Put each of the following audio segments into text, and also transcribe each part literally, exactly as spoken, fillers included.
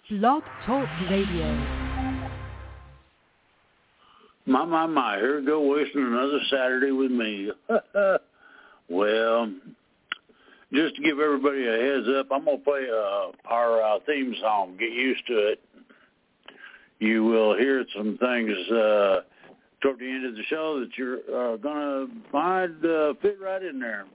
Blog Talk Radio. My, my, my, here we go wasting another Saturday with me. Well, just to give everybody a heads up, I'm going to play uh, our uh, theme song, Get Used to It. You will hear some things uh, toward the end of the show that you're uh, going to find uh, fit right in there.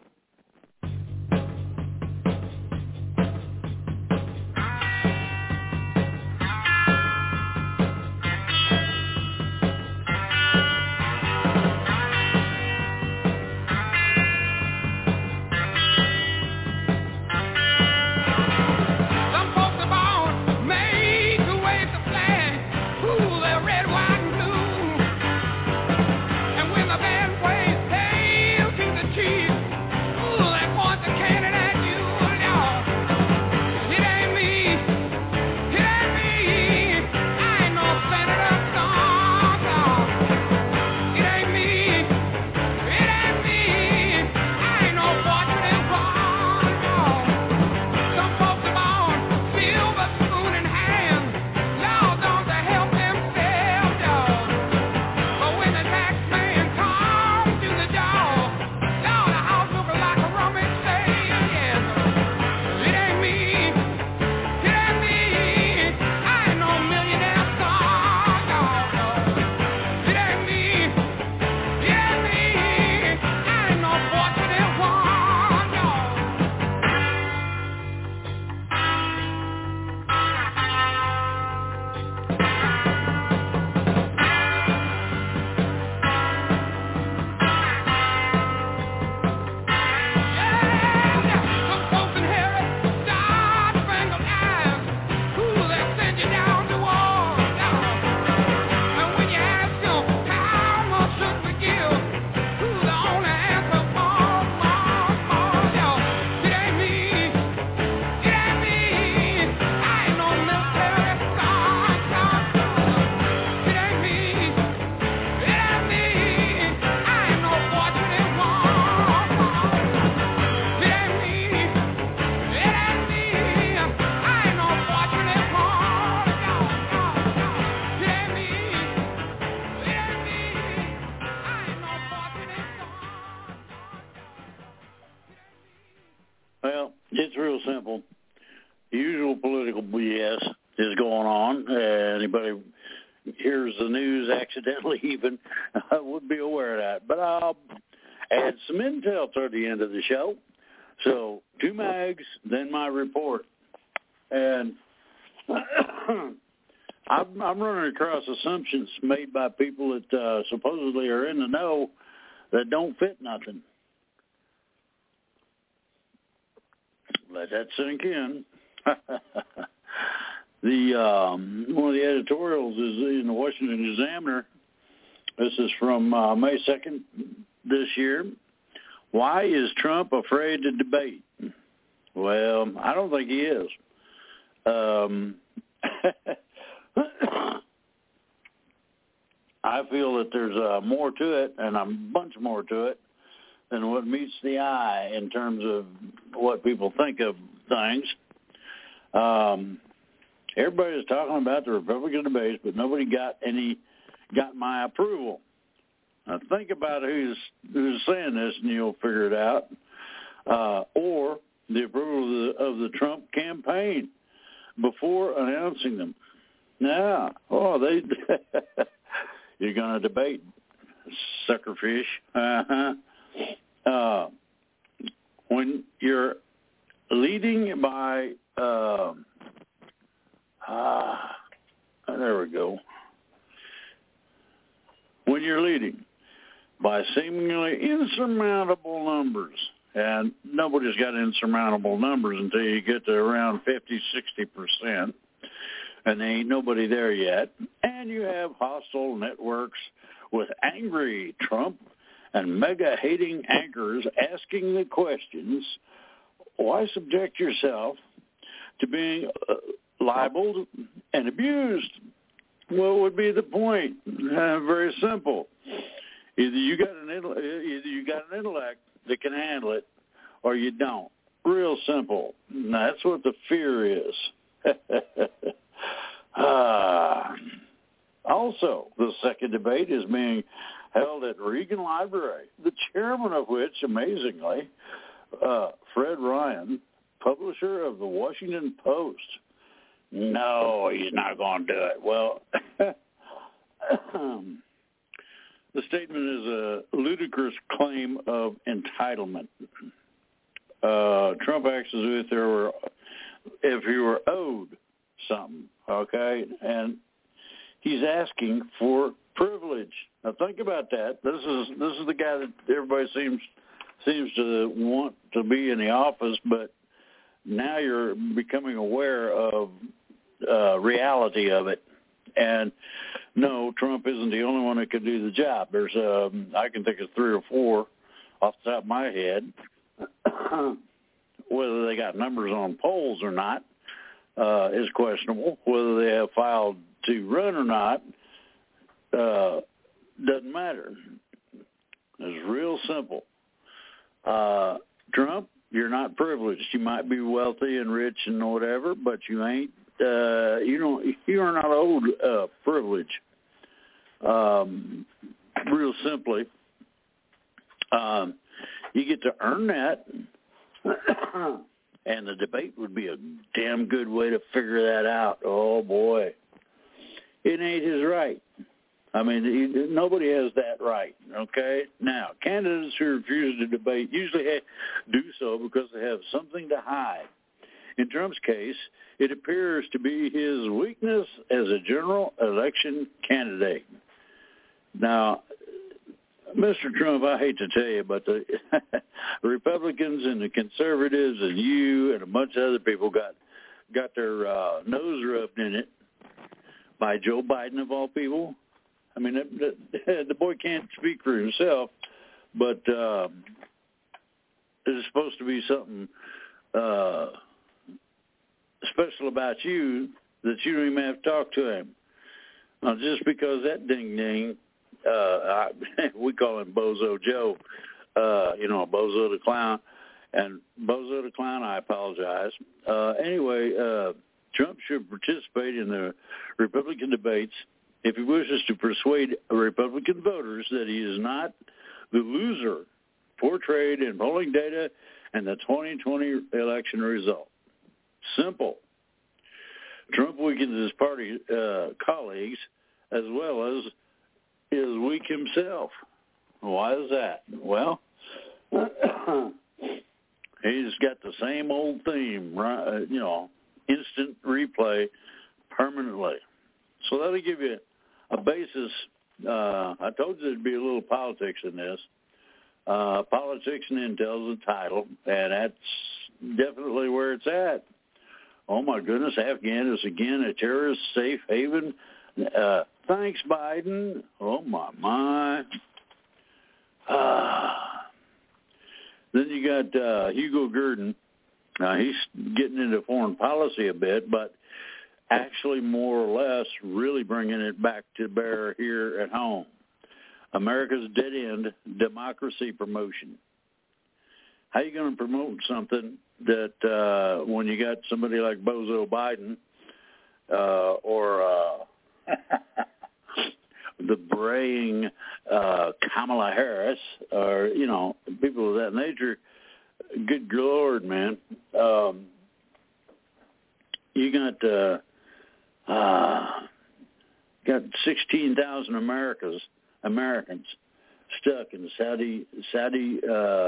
Well, it's real simple. The usual political B S is going on. Uh, anybody hears the news accidentally even I would be aware of that. But I'll add some intel toward the end of the show. So two mags, then my report. And I'm, I'm running across assumptions made by people that uh, supposedly are in the know that don't fit nothing. Let that sink in. the um, one of the editorials is in the Washington Examiner. This is from uh, May second this year. Why is Trump afraid to debate? Well, I don't think he is. Um, I feel that there's uh, more to it, and a bunch more to it, than what meets the eye in terms of what people think of things. Um, everybody's talking about the Republican debates, but nobody got any got my approval. Now think about who's who's saying this, and you'll figure it out. Uh, or the approval of the, of the Trump campaign before announcing them. Now, oh, they you're going to debate, suckerfish. Uh-huh. Uh, when you're leading by, uh, uh, there we go. When you're leading by seemingly insurmountable numbers, and nobody's got insurmountable numbers until you get to around fifty, sixty percent, and there ain't nobody there yet, and you have hostile networks with angry Trump and mega-hating anchors asking the questions, why subject yourself to being uh, libeled and abused? What would be the point? Uh, very simple. Either you got an either you got an intellect that can handle it, or you don't. Real simple. And that's what the fear is. Also, the second debate is being held at Reagan Library, the chairman of which, amazingly, uh, Fred Ryan, publisher of the Washington Post. No, he's not going to do it. Well, the statement is a ludicrous claim of entitlement. Uh, Trump acts as if there were, if he were owed something, okay, and he's asking for privilege. Now think about that. This is this is the guy that everybody seems seems to want to be in the office, but now you're becoming aware of uh, reality of it. And no, Trump isn't the only one that could do the job. There's um, I can think of three or four off the top of my head. Whether they got numbers on polls or not uh, is questionable. Whether they have filed to run or not uh, doesn't matter. It's real simple. Uh, Trump, you're not privileged. You might be wealthy and rich and whatever, but you ain't. Uh, you don't. You are not owed uh, privilege. Um, real simply, um, you get to earn that. And the debate would be a damn good way to figure that out. Oh, boy. It ain't his right. I mean, he, nobody has that right, okay? Now, candidates who refuse to debate usually have, do so because they have something to hide. In Trump's case, it appears to be his weakness as a general election candidate. Now, Mister Trump, I hate to tell you, but the Republicans and the conservatives and you and a bunch of other people got got their uh, nose rubbed in it by Joe Biden, of all people. I mean, the, the, the boy can't speak for himself, but uh, it's supposed to be something uh, special about you that you don't even have to talk to him. Now, just because that ding-ding, Uh, I, we call him Bozo Joe, uh, you know, Bozo the Clown. And Bozo the Clown, I apologize. Uh, anyway, uh, Trump should participate in the Republican debates if he wishes to persuade Republican voters that he is not the loser portrayed in polling data and the twenty twenty election result. Simple. Trump weakens his party uh, colleagues as well as is weak himself. Why is that? Well, he's got the same old theme, right? You know, instant replay permanently. So that'll give you a basis. Uh, I told you there'd be a little politics in this. Uh, politics and intel's the title, and that's definitely where it's at. Oh, my goodness, Afghan is again a terrorist safe haven. Uh, thanks, Biden. Oh, my, my. Uh, then you got uh, Hugo Gurdon. Now, he's getting into foreign policy a bit, but actually more or less really bringing it back to bear here at home. America's dead-end democracy promotion. How are you going to promote something that uh, when you got somebody like Bozo Biden uh, or uh, the braying uh, Kamala Harris, or, you know, people of that nature? Good Lord, man. Um, you got uh, uh, got sixteen thousand Americans Americans stuck in the Saudi Saudi uh,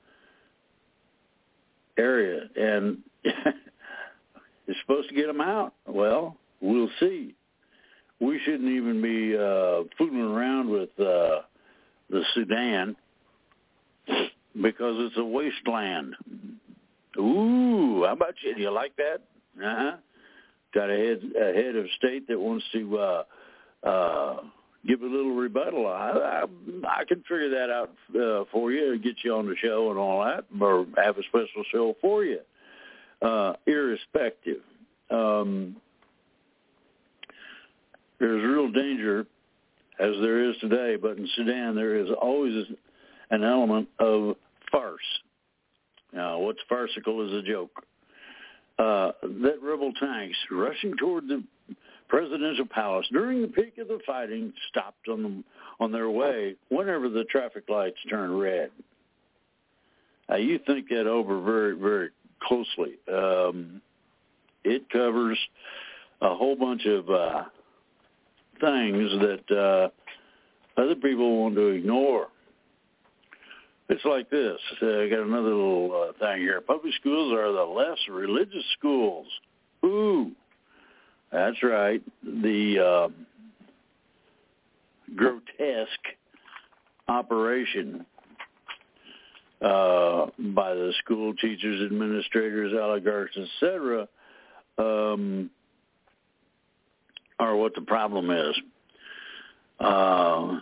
area, and it's supposed to get them out. Well, we'll see. We shouldn't even be uh, fooling around with uh, the Sudan because it's a wasteland. Ooh, how about you? Do you like that? Uh-huh. Got a head, a head of state that wants to uh, uh, give a little rebuttal. I, I, I can figure that out uh, for you, get you on the show and all that, or have a special show for you, uh, irrespective. Um, there's real danger, as there is today, but in Sudan there is always an element of farce. Now, what's farcical is a joke. Uh, that rebel tanks rushing toward the presidential palace during the peak of the fighting stopped on them on their way whenever the traffic lights turned red. Now, you think that over very, very closely. Um, it covers a whole bunch of uh, things that uh, other people want to ignore. It's like this. Uh, I got another little uh, thing here. Public schools are the less religious schools. Ooh, that's right. The uh, grotesque operation uh, by the school teachers, administrators, oligarchs, et cetera, um, are what the problem is. Uh,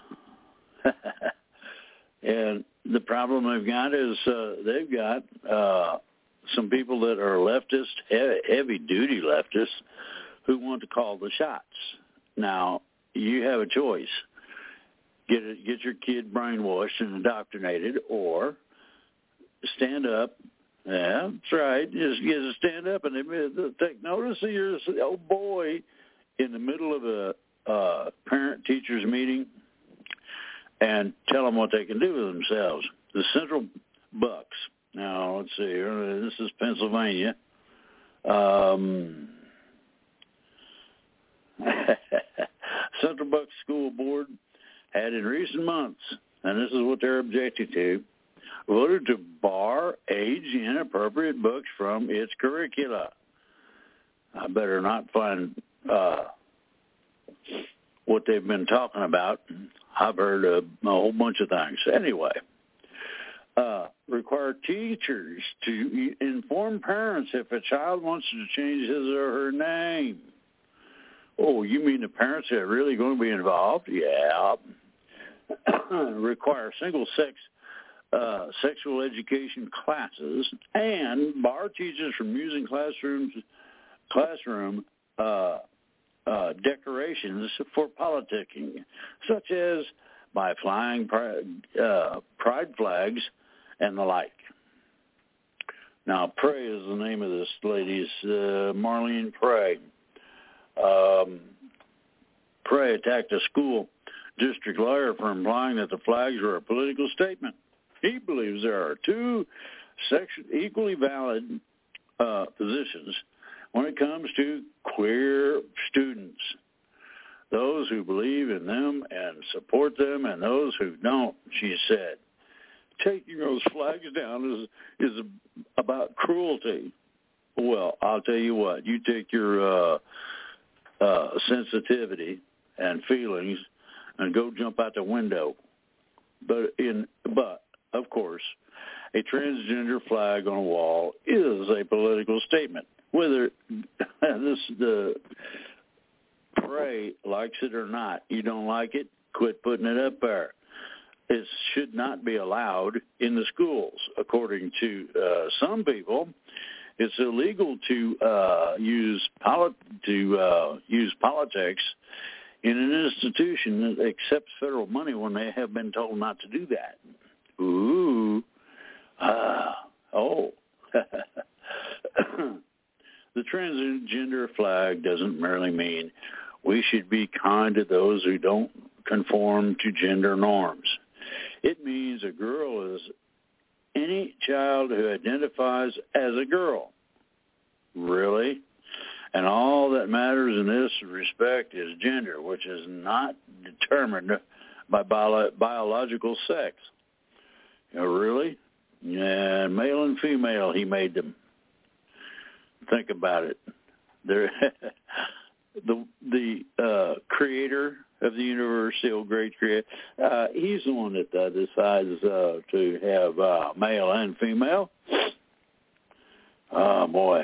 and the problem they've got is uh, they've got uh, some people that are leftist, heavy-duty leftists, who want to call the shots. Now, you have a choice. Get it, get your kid brainwashed and indoctrinated, or stand up. Yeah, that's right. Just, just stand up and take notice of your old boy in the middle of a uh, parent-teachers meeting and tell them what they can do with themselves. The Central Bucks. Now, let's see here. This is Pennsylvania. Um, Central Bucks School Board had in recent months, and this is what they're objecting to, voted to bar age-inappropriate books from its curricula. I better not find uh, what they've been talking about. I've heard a, a whole bunch of things. Anyway, uh, require teachers to inform parents if a child wants to change his or her name. Oh, you mean the parents are really going to be involved? Yeah. Require single-sex uh, sexual education classes and bar teachers from using classrooms, classroom uh, uh, decorations for politicking, such as by flying pride, uh, pride flags and the like. Now, Prey is the name of this lady's, uh, Marlene Prey. Um, Prey attacked a school district lawyer for implying that the flags were a political statement. He believes there are two section, equally valid uh, positions when it comes to queer students. Those who believe in them and support them and those who don't, she said. Taking those flags down is, is about cruelty. Well, I'll tell you what, you take your uh, uh, sensitivity and feelings and go jump out the window. But in but of course, a transgender flag on a wall is a political statement. Whether this the Prey likes it or not, you don't like it, quit putting it up there. It should not be allowed in the schools. According to uh, some people, it's illegal to uh, use polit- to uh, use politics in an institution that accepts federal money when they have been told not to do that. Ooh, ah, oh. The transgender flag doesn't merely mean we should be kind to those who don't conform to gender norms. It means a girl is any child who identifies as a girl. Really? And all that matters in this respect is gender, which is not determined by bio- biological sex. You know, really? Yeah, male and female, he made them. Think about it. They're the the uh, creator of the universe, the old great creator, uh, he's the one that uh, decides uh, to have uh, male and female. Oh, boy.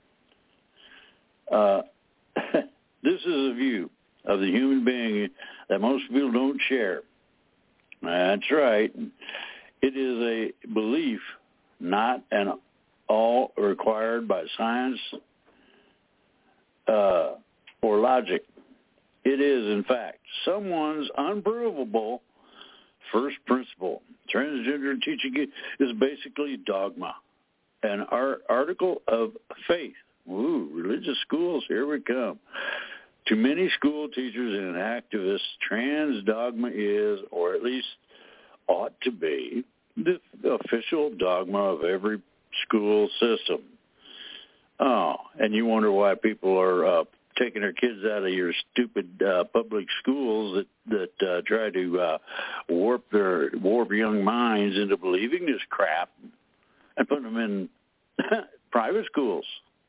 Uh, this is a view of the human being that most people don't share. That's right. It is a belief, not an all required by science uh, or logic. It is, in fact, someone's unprovable first principle. Transgender teaching is basically dogma, an art, article of faith. Ooh, religious schools, here we come. To many school teachers and activists, trans dogma is, or at least ought to be, the official dogma of every school system. Oh, and you wonder why people are uh, taking their kids out of your stupid uh, public schools that that uh, try to uh, warp their warp young minds into believing this crap and putting them in private schools.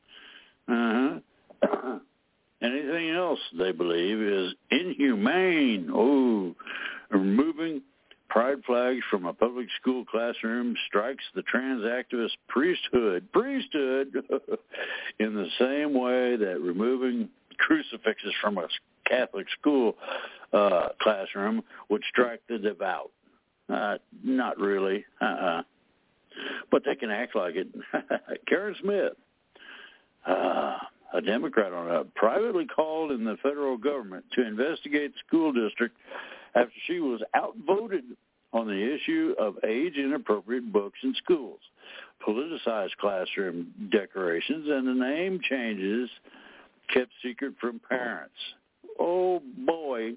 Uh-huh. Anything else they believe is inhumane. Oh, removing pride flags from a public school classroom strikes the trans activist priesthood, priesthood, in the same way that removing crucifixes from a Catholic school uh, classroom would strike the devout. Uh, not really. Uh-uh. But they can act like it. Karen Smith, uh, a Democrat on a privately called in the federal government to investigate the school district after she was outvoted on the issue of age-inappropriate books in schools, politicized classroom decorations, and the name changes kept secret from parents. Oh, boy.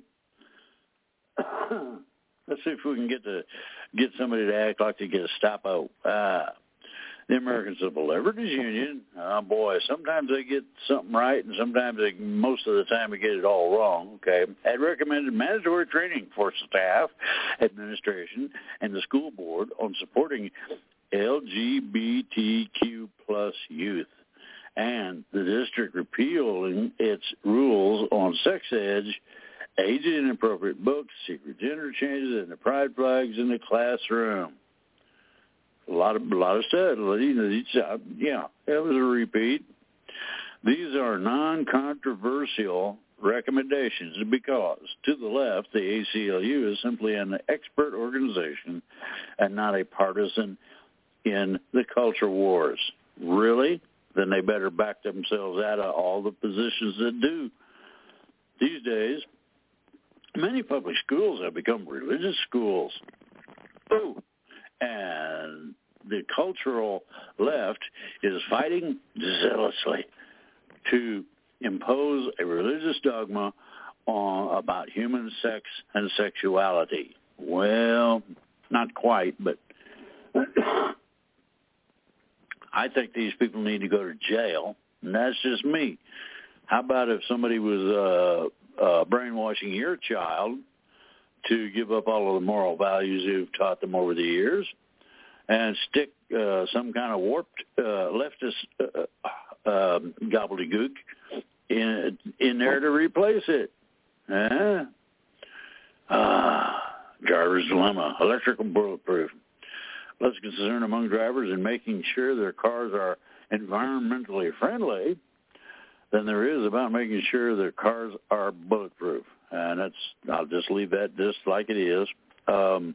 Let's see if we can get to get somebody to act like the Gestapo. Ah, the American Civil Liberties Union, oh, boy, sometimes they get something right, and sometimes they, most of the time they get it all wrong, okay, had recommended mandatory training for staff, administration, and the school board on supporting L G B T Q plus youth, and the district repealing its rules on sex ed, age-inappropriate books, secret gender changes, and the pride flags in the classroom. A lot of a lot of stuff. Yeah, it was a repeat. These are non-controversial recommendations because, to the left, the A C L U is simply an expert organization and not a partisan in the culture wars. Really? Then they better back themselves out of all the positions that do. These days, many public schools have become religious schools. Ooh. And the cultural left is fighting zealously to impose a religious dogma on, about human sex and sexuality. Well, not quite, but I think these people need to go to jail, and that's just me. How about if somebody was uh, uh, brainwashing your child to give up all of the moral values you've taught them over the years and stick uh, some kind of warped uh, leftist uh, uh, gobbledygook in, in there to replace it? Huh? Ah, driver's dilemma, electrical bulletproof. Less concern among drivers in making sure their cars are environmentally friendly than there is about making sure their cars are bulletproof. And that's, I'll just leave that just like it is. Um,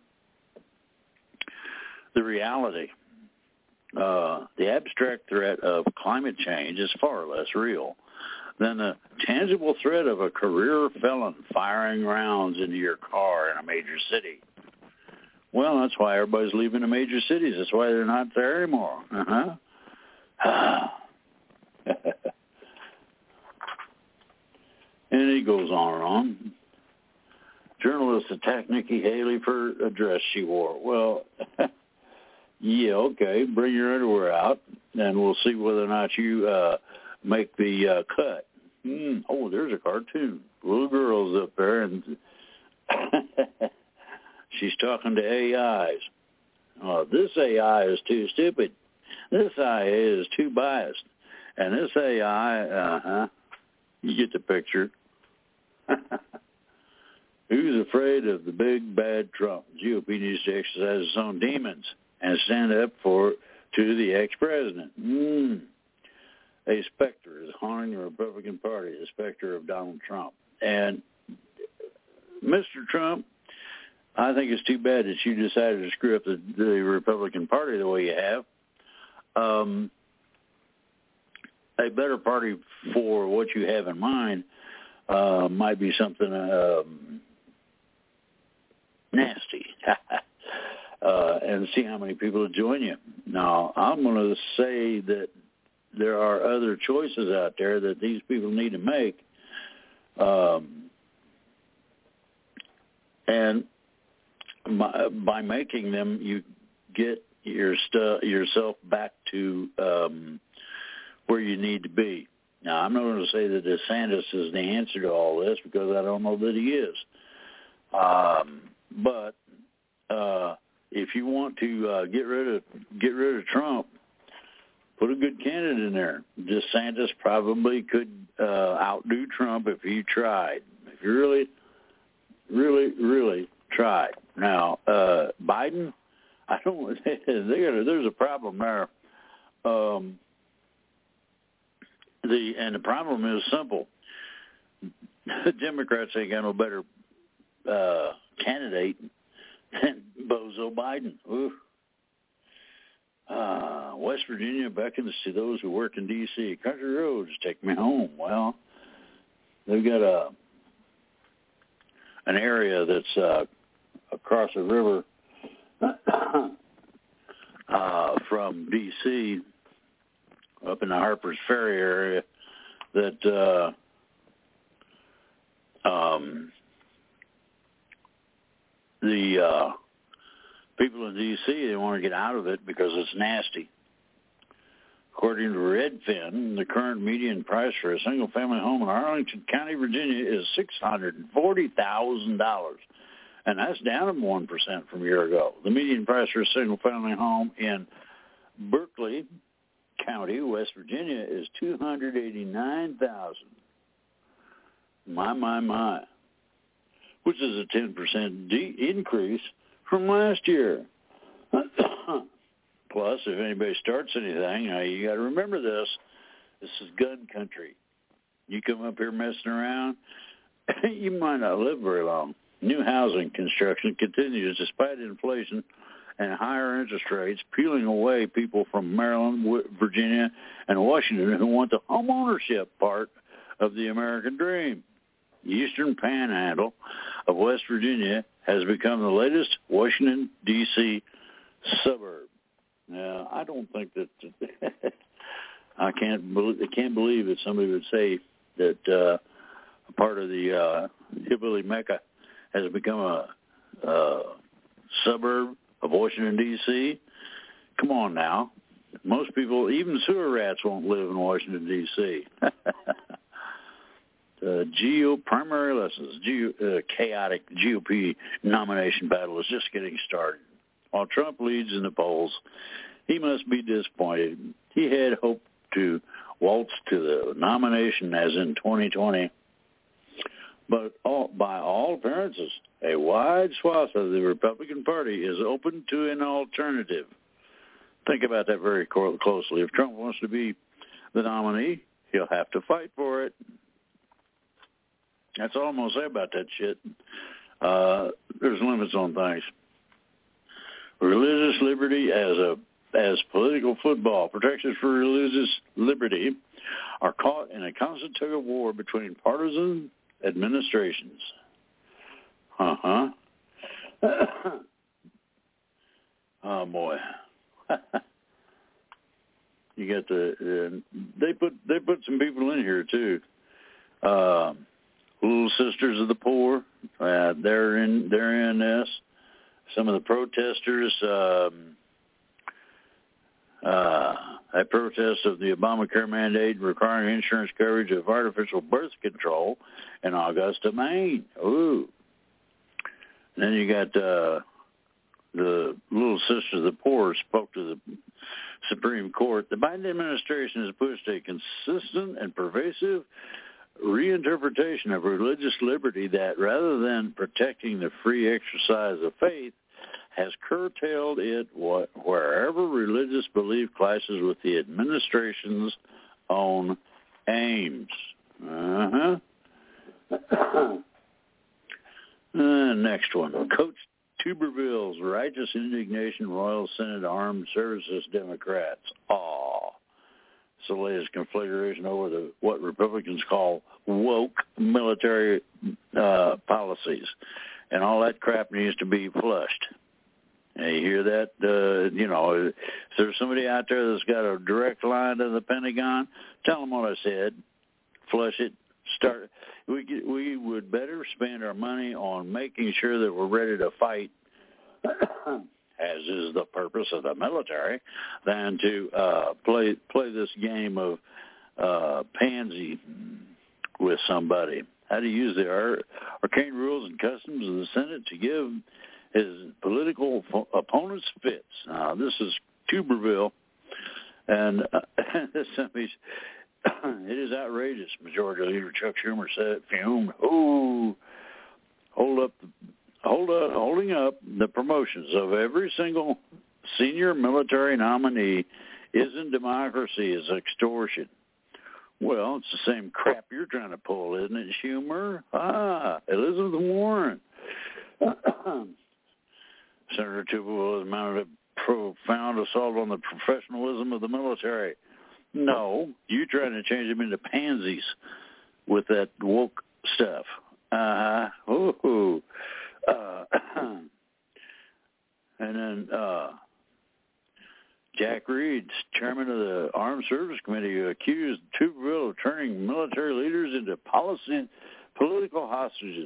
the reality, uh, the abstract threat of climate change is far less real than the tangible threat of a career felon firing rounds into your car in a major city. Well, that's why everybody's leaving the major cities. That's why they're not there anymore. Uh-huh. And he goes on and on. Journalists attack Nikki Haley for a dress she wore. Well, yeah, okay, bring your underwear out, and we'll see whether or not you uh, make the uh, cut. Mm, oh, there's a cartoon. Little girl's up there, and she's talking to A Is. Oh, this A I is too stupid. This A I is too biased. And this A I, uh-huh, you get the picture. Who's afraid of the big bad Trump? G O P needs to exercise its own demons and stand up for to the ex-president. Mm. A specter is haunting the Republican Party, the specter of Donald Trump. And Mister Trump, I think it's too bad that you decided to screw up the, the Republican Party the way you have. Um, a better party for what you have in mind uh, might be something um, nasty. uh, and see how many people will join you. Now, I'm going to say that there are other choices out there that these people need to make Um, and by, by making them, you get your stu- yourself back to um, where you need to be. Now, I'm not going to say that DeSantis is the answer to all this because I don't know that he is. Um, but uh, if you want to uh, get rid of get rid of Trump, put a good candidate in there. DeSantis probably could uh, outdo Trump if he tried. If you really, really, really tried. Now, uh, Biden, I don't. They gotta, there's a problem there. Um, the and the problem is simple. The Democrats ain't got no better uh, candidate than Bozo Biden. Ooh. Uh, West Virginia beckons to those who work in D C Country roads, take me home. Well, they've got a an area that's uh, across the river uh, from D C up in the Harper's Ferry area that uh, um, the uh, people in D C, they want to get out of it because it's nasty. According to Redfin, the current median price for a single-family home in Arlington County, Virginia, is six hundred forty thousand dollars, and that's down one percent from a year ago. The median price for a single-family home in Berkeley County, West Virginia, is two hundred eighty-nine thousand dollars. My, my, my, which is a ten percent de- increase from last year. Plus, if anybody starts anything, now you got to remember this. This is gun country. You come up here messing around, you might not live very long. New housing construction continues despite inflation and higher interest rates, peeling away people from Maryland, Virginia, and Washington who want the home ownership part of the American dream. The eastern panhandle of West Virginia has become the latest Washington, D C suburb. Now, I don't think that I can't believe I can't believe that somebody would say that uh, a part of the uh, hillbilly Mecca has become a, a suburb of Washington, D C Come on now, most people, even sewer rats, won't live in Washington, D C Uh, G O primary lessons, G, uh, chaotic G O P nomination battle is just getting started. While Trump leads in the polls, he must be disappointed. He had hoped to waltz to the nomination as in twenty twenty. But all, by all appearances, a wide swath of the Republican Party is open to an alternative. Think about that very closely. If Trump wants to be the nominee, he'll have to fight for it. That's all I'm going to say about that shit. Uh, there's limits on things. Religious liberty as a as political football. Protections for religious liberty are caught in a constant tug of war between partisan administrations. Uh-huh. Oh, boy. You got the uh, they put they put some people in here too. Uh, Little Sisters of the Poor, uh, they're in they're in this. Some of the protesters, um, uh, a protest of the Obamacare mandate requiring insurance coverage of artificial birth control in Augusta, Maine. Ooh. And then you got uh, the Little Sisters of the Poor spoke to the Supreme Court. The Biden administration has pushed a consistent and pervasive reinterpretation of religious liberty that, rather than protecting the free exercise of faith, has curtailed it wherever religious belief clashes with the administration's own aims. Uh-huh. uh, next one. Coach Tuberville's righteous indignation, Royal Senate Armed Services Democrats. Aw. It's the latest conflagration over the what Republicans call woke military uh, policies. And all that crap needs to be flushed. And you hear that? Uh, you know, is there somebody out there that's got a direct line to the Pentagon? Tell them what I said. Flush it. start. We we would better spend our money on making sure that we're ready to fight, as is the purpose of the military, than to uh, play play this game of uh, pansy with somebody. How to use the arcane rules and customs of the Senate to give his political opponents fits. Now, this is Tuberville, and uh, this it is outrageous. Majority Leader Chuck Schumer said, fumed, oh, hold up, hold up, holding up the promotions of every single senior military nominee isn't democracy, it's extortion. Well, it's the same crap you're trying to pull, isn't it, Schumer? Ah, Elizabeth Warren. Senator Tuberville has mounted a profound assault on the professionalism of the military. No, you're trying to change them into pansies with that woke stuff. Uh-huh. Ooh. Uh, and then uh, Jack Reed, chairman of the Armed Service Committee, accused Tuberville of turning military leaders into policy, political hostages.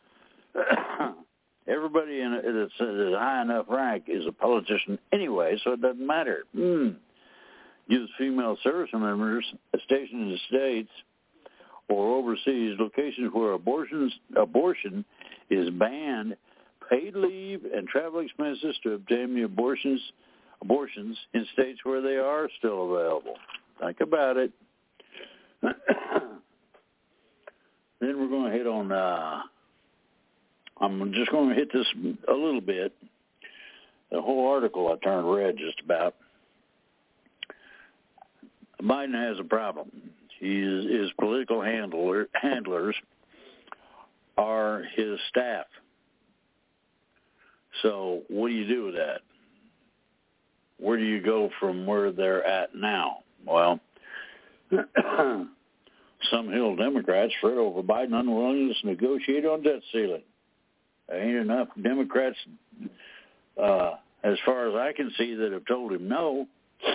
Everybody in it that's at a high enough rank is a politician anyway, so it doesn't matter. Mm. Gives female service members stationed in the States or overseas locations where abortions, abortion is banned, paid leave and travel expenses to obtain the abortions abortions in states where they are still available. Think about it. Then we're going to hit on, uh, I'm just going to hit this a little bit. The whole article I turned red just about. Biden has a problem. His, his political handler, handlers are his staff. So what do you do with that? Where do you go from where they're at now? Well, some Hill Democrats fret over Biden unwillingness to negotiate on debt ceiling. There ain't enough Democrats, uh, as far as I can see, that have told him no.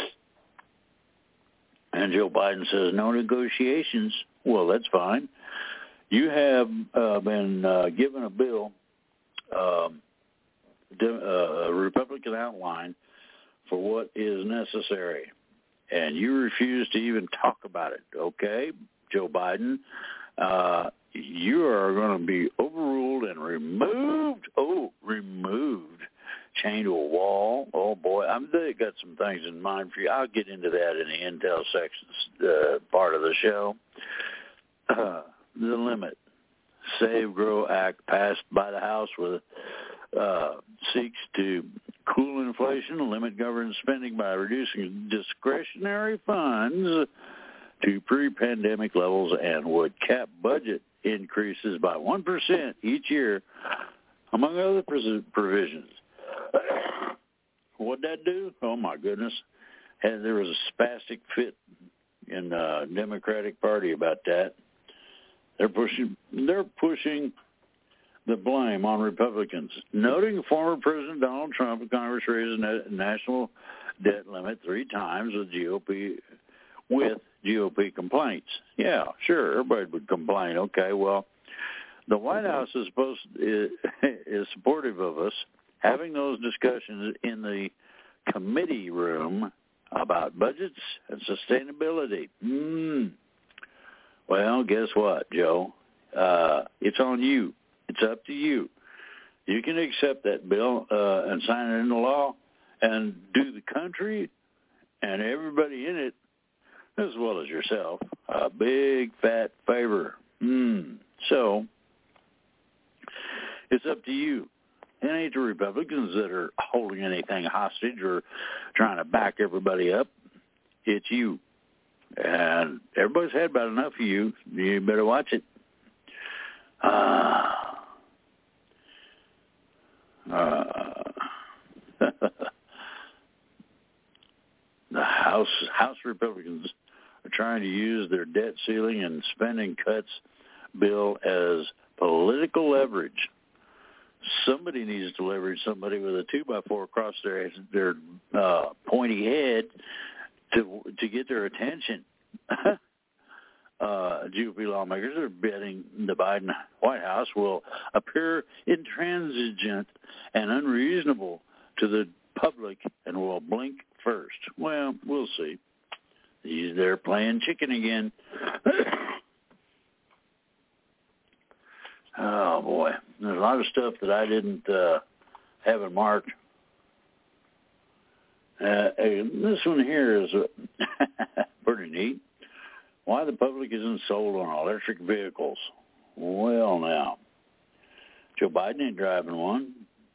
And Joe Biden says no negotiations. Well, that's fine. You have uh, been uh, given a bill, uh, a Republican outline for what is necessary, and you refuse to even talk about it. Okay, Joe Biden, uh, you are going to be overruled and removed. Oh, removed. Chained to a wall. Oh, boy. I'm they got some things in mind for you. I'll get into that in the intel sections uh, part of the show. Uh, the limit. Save Grow Act passed by the House with uh, seeks to cool inflation, limit government spending by reducing discretionary funds to pre-pandemic levels, and would cap budget increases by one percent each year, among other provisions. What'd that do? Oh, my goodness. And there was a spastic fit in the Democratic Party about that. They're pushing, they're pushing the blame on Republicans, noting former President Donald Trump of Congress raised the national debt limit three times with G O P with G O P complaints. Yeah, sure, everybody would complain. Okay, well, the White House is supposed is, is supportive of us having those discussions in the committee room about budgets and sustainability. Mm. Well, guess what, Joe? Uh, it's on you. It's up to you. You can accept that bill uh, and sign it into law and do the country and everybody in it, as well as yourself, a big fat favor. Mm. So it's up to you. It ain't the Republicans that are holding anything hostage or trying to back everybody up. It's you. And everybody's had about enough of you. You better watch it. Uh, uh, the House House Republicans are trying to use their debt ceiling and spending cuts bill as political leverage. Somebody needs to leverage somebody with a two by four across their their uh, pointy head to to get their attention. uh, G O P lawmakers are betting the Biden White House will appear intransigent and unreasonable to the public and will blink first. Well, we'll see. They're playing chicken again. Oh, boy. There's a lot of stuff that I didn't uh, have it marked. Uh, this one here is uh, pretty neat. Why the public isn't sold on electric vehicles. Well, now, Joe Biden ain't driving one.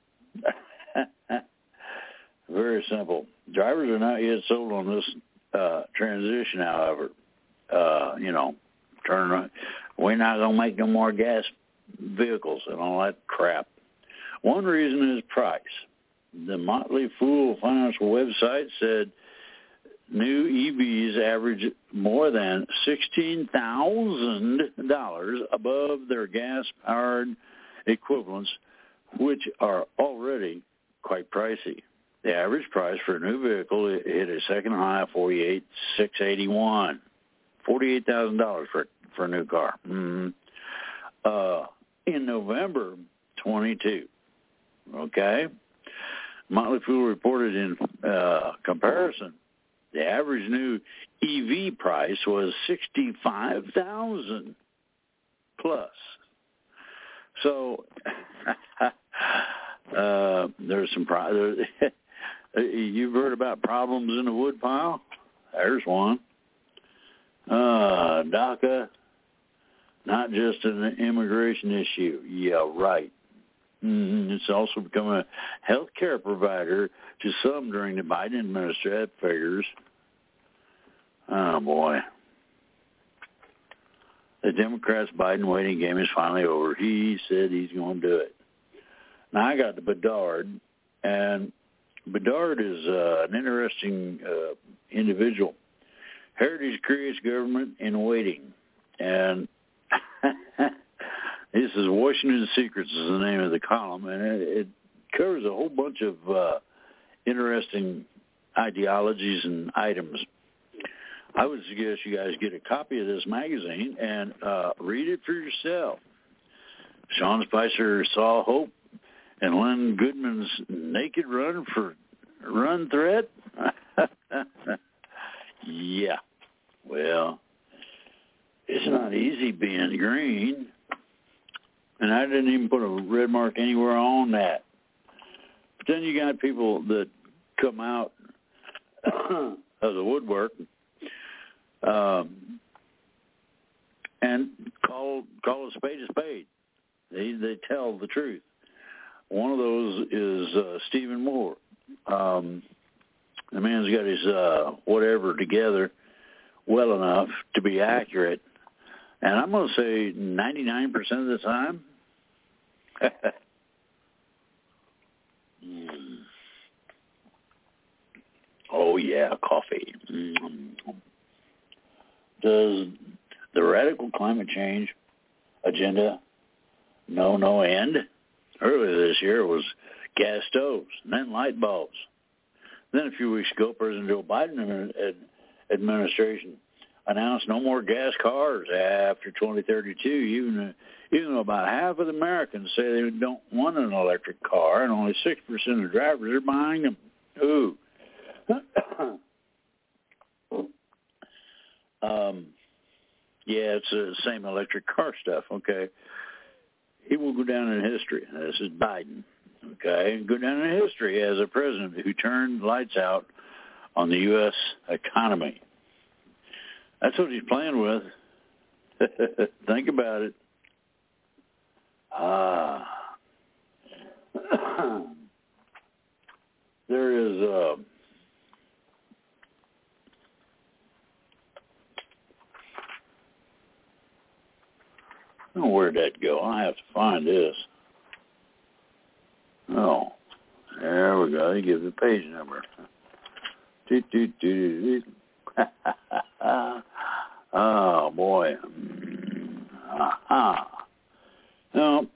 Very simple. Drivers are not yet sold on this uh, transition, however. Uh, you know, turn around. We're not going to make no more gas vehicles and all that crap. One reason is price. The Motley Fool financial website said new E Vs average more than sixteen thousand dollars above their gas-powered equivalents, which are already quite pricey. The average price for a new vehicle hit a second high of forty-eight thousand six hundred eighty-one dollars. forty-eight thousand dollars for, for a new car. Mm-hmm. Uh, in November twenty-two, okay? Motley Fool reported in uh, comparison, the average new E V price was sixty-five thousand dollars plus. So uh, there's some pro- you've heard about problems in the woodpile? There's one. Uh, DACA, not just an immigration issue. Yeah, right. Mm-hmm. It's also become a health care provider to some during the Biden administration. Figures. Oh, boy. The Democrats' Biden waiting game is finally over. He said he's going to do it. Now, I got the Bedard, and Bedard is uh, an interesting uh, individual. Heritage creates government in waiting. And this is Washington Secrets is the name of the column, and it, it covers a whole bunch of uh, interesting ideologies and items. I would suggest you guys get a copy of this magazine and uh, read it for yourself. Sean Spicer saw hope and Len Goodman's naked run for run threat. Yeah. Well, it's not easy being green. And I didn't even put a red mark anywhere on that. But then you got people that come out of the woodwork um, and call call a spade a spade. They they tell the truth. One of those is uh, Stephen Moore. Um, the man's got his uh, whatever together well enough to be accurate. And I'm going to say ninety-nine percent of the time. mm. Oh, yeah, coffee. Mm. Does the radical climate change agenda know no end? Earlier this year it was gas stoves, and then light bulbs. Then a few weeks ago, President Joe Biden administration announced no more gas cars after twenty thirty-two, even, even though about half of the Americans say they don't want an electric car, and only six percent of drivers are buying them. Ooh. um, yeah, it's the same electric car stuff, okay. He will go down in history. This is Biden, okay. Go down in history as a president who turned lights out on the U S economy. That's what he's playing with. Think about it. Ah. There is uh, oh, where'd that go? I have to find this. Oh, there we go. He gives the page number. Do, do, do, do. Oh, boy. Aha. Now,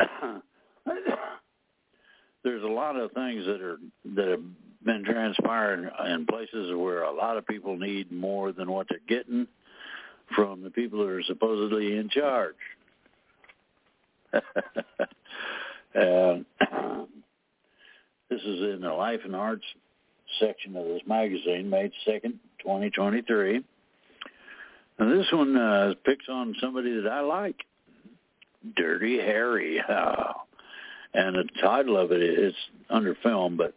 there's a lot of things that are that have been transpiring in places where a lot of people need more than what they're getting. from the people that are supposedly in charge. um, this is in the Life and Arts section of this magazine, May second, twenty twenty-three. And this one uh, picks on somebody that I like, Dirty Harry. Oh. And the title of it is under film, but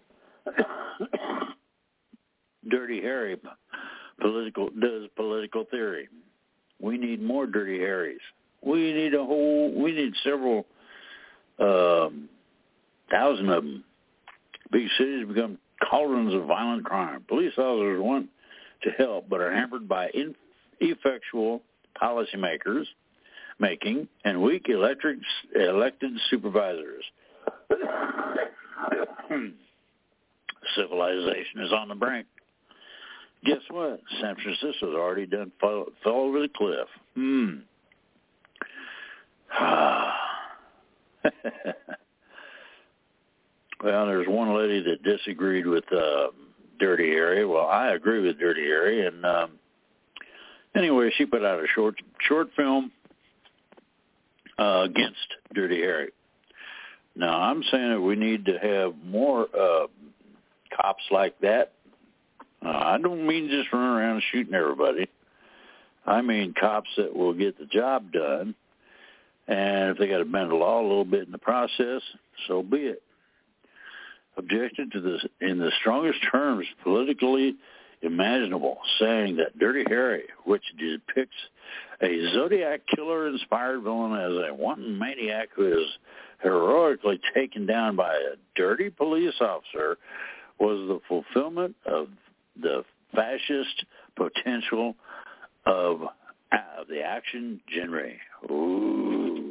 Dirty Harry political does political theory. We need more Dirty Harrys. We need a whole. We need several um, thousand of them. Big cities become cauldrons of violent crime. Police officers want to help, but are hampered by ineffectual policymakers making and weak electric, elected supervisors. Civilization is on the brink. Guess what? San Francisco's already done fell, fell over the cliff. Hmm. Well, there's one lady that disagreed with uh, Dirty Harry. Well, I agree with Dirty Harry, and um, anyway, she put out a short short film uh, against Dirty Harry. Now, I'm saying that we need to have more uh, cops like that. Uh, I don't mean just running around shooting everybody. I mean cops that will get the job done, and if they got to bend the law a little bit in the process, so be it. Objected to this in the strongest terms politically imaginable, saying that Dirty Harry, which depicts a Zodiac killer-inspired villain as a wanton maniac who is heroically taken down by a dirty police officer, was the fulfillment of the fascist potential of uh, the action genre. Ooh.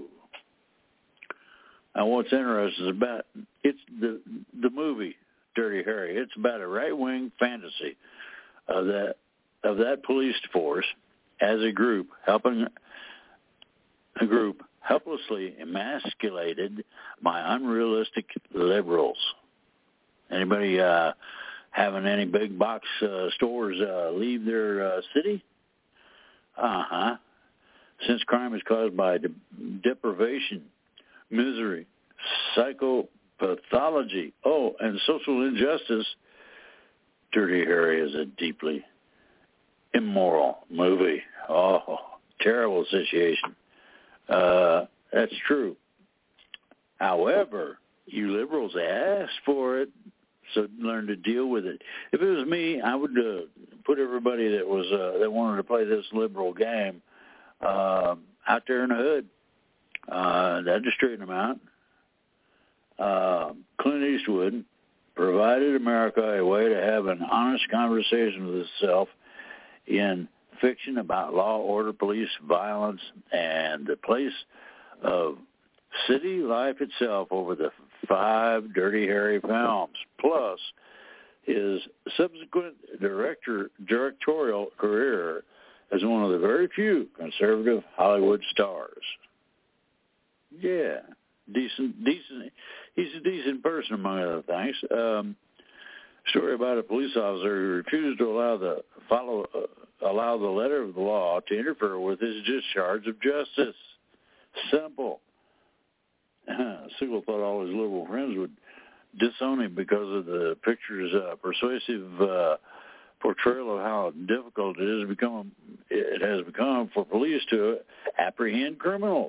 Now, what's interesting is about it's the the movie Dirty Harry. It's about a right-wing fantasy of that of that police force as a group helping a group helplessly emasculated by unrealistic liberals. Anybody uh, having any big box uh, stores uh, leave their uh, city? Uh-huh. Since crime is caused by de- deprivation, misery, psychopathology, oh, and social injustice, Dirty Harry is a deeply immoral movie. Oh, terrible situation. Uh, that's true. However, you liberals asked for it, so learn to deal with it. If it was me, I would uh, put everybody that was uh, that wanted to play this liberal game uh, out there in the hood. Uh, that'd just straighten them out. Uh, Clint Eastwood provided America a way to have an honest conversation with itself in fiction about law, order, police, violence, and the place of city life itself over the five Dirty Harry films, plus his subsequent director directorial career as one of the very few conservative Hollywood stars. Yeah, decent, decent. He's a decent person, among other things. Um, story about a police officer who refused to allow the follow uh, allow the letter of the law to interfere with his discharge of justice. Simple. Sigel thought all his liberal friends would disown him because of the picture's uh, persuasive uh, portrayal of how difficult it is to become. It has become for police to apprehend criminals.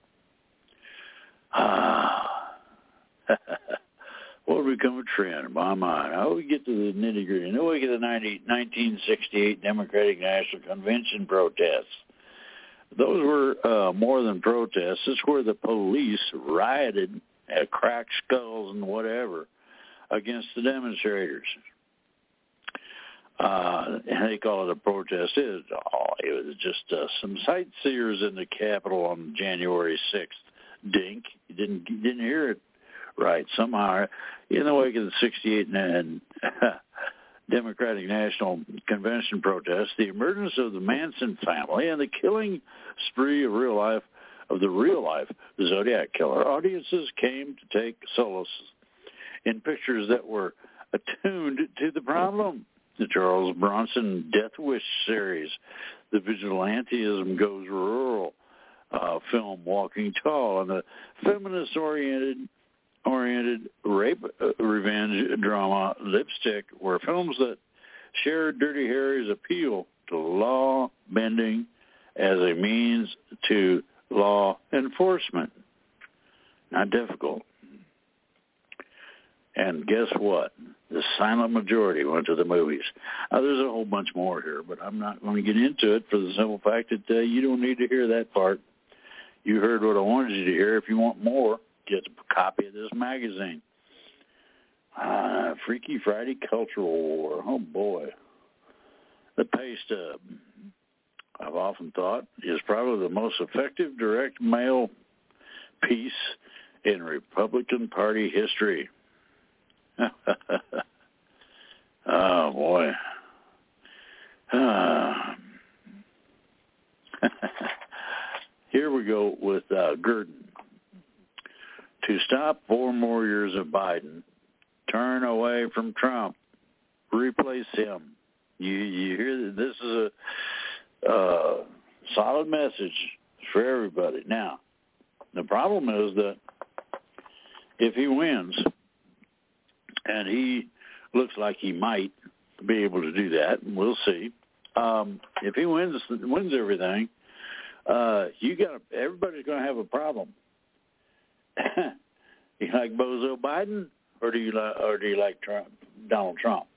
Ah. What would become a trend? My mind. How do we get to the nitty gritty? In the wake of the nineteen sixty-eight Democratic National Convention protests, those were uh, more than protests. It's where the police rioted, uh, cracked skulls and whatever against the demonstrators. Uh, and they call it a protest. It was, oh, it was just uh, some sightseers in the Capitol on January sixth. Dink. You didn't you didn't hear it right somehow. In the wake of the sixty-eight and Democratic National Convention protests, the emergence of the Manson family and the killing spree of real life of the real life Zodiac killer, audiences came to take solace in pictures that were attuned to the problem. the Charles Bronson Death Wish series, the Vigilantism Goes Rural uh, film Walking Tall, and the feminist-oriented oriented rape uh, revenge drama Lipstick were films that shared Dirty Harry's appeal to law bending as a means to law enforcement. Not difficult. And guess what? The silent majority went to the movies. Now, there's a whole bunch more here, but I'm not going to get into it for the simple fact that uh, you don't need to hear that part. You heard what I wanted you to hear. If you want more, get a copy of this magazine. Uh, Freaky Friday Cultural War. Oh, boy. The pay stub, I've often thought, is probably the most effective direct mail piece in Republican Party history. Oh, boy. Uh, here we go with uh, Gurdon. To stop four more years of Biden, turn away from Trump, replace him. You, you hear that this is a uh, solid message for everybody. Now, the problem is that if he wins, and he looks like he might be able to do that, and we'll see. Um, if he wins wins everything, uh, you got everybody's going to have a problem. You like Bozo Biden, or do you like, or do you like Trump, Donald Trump?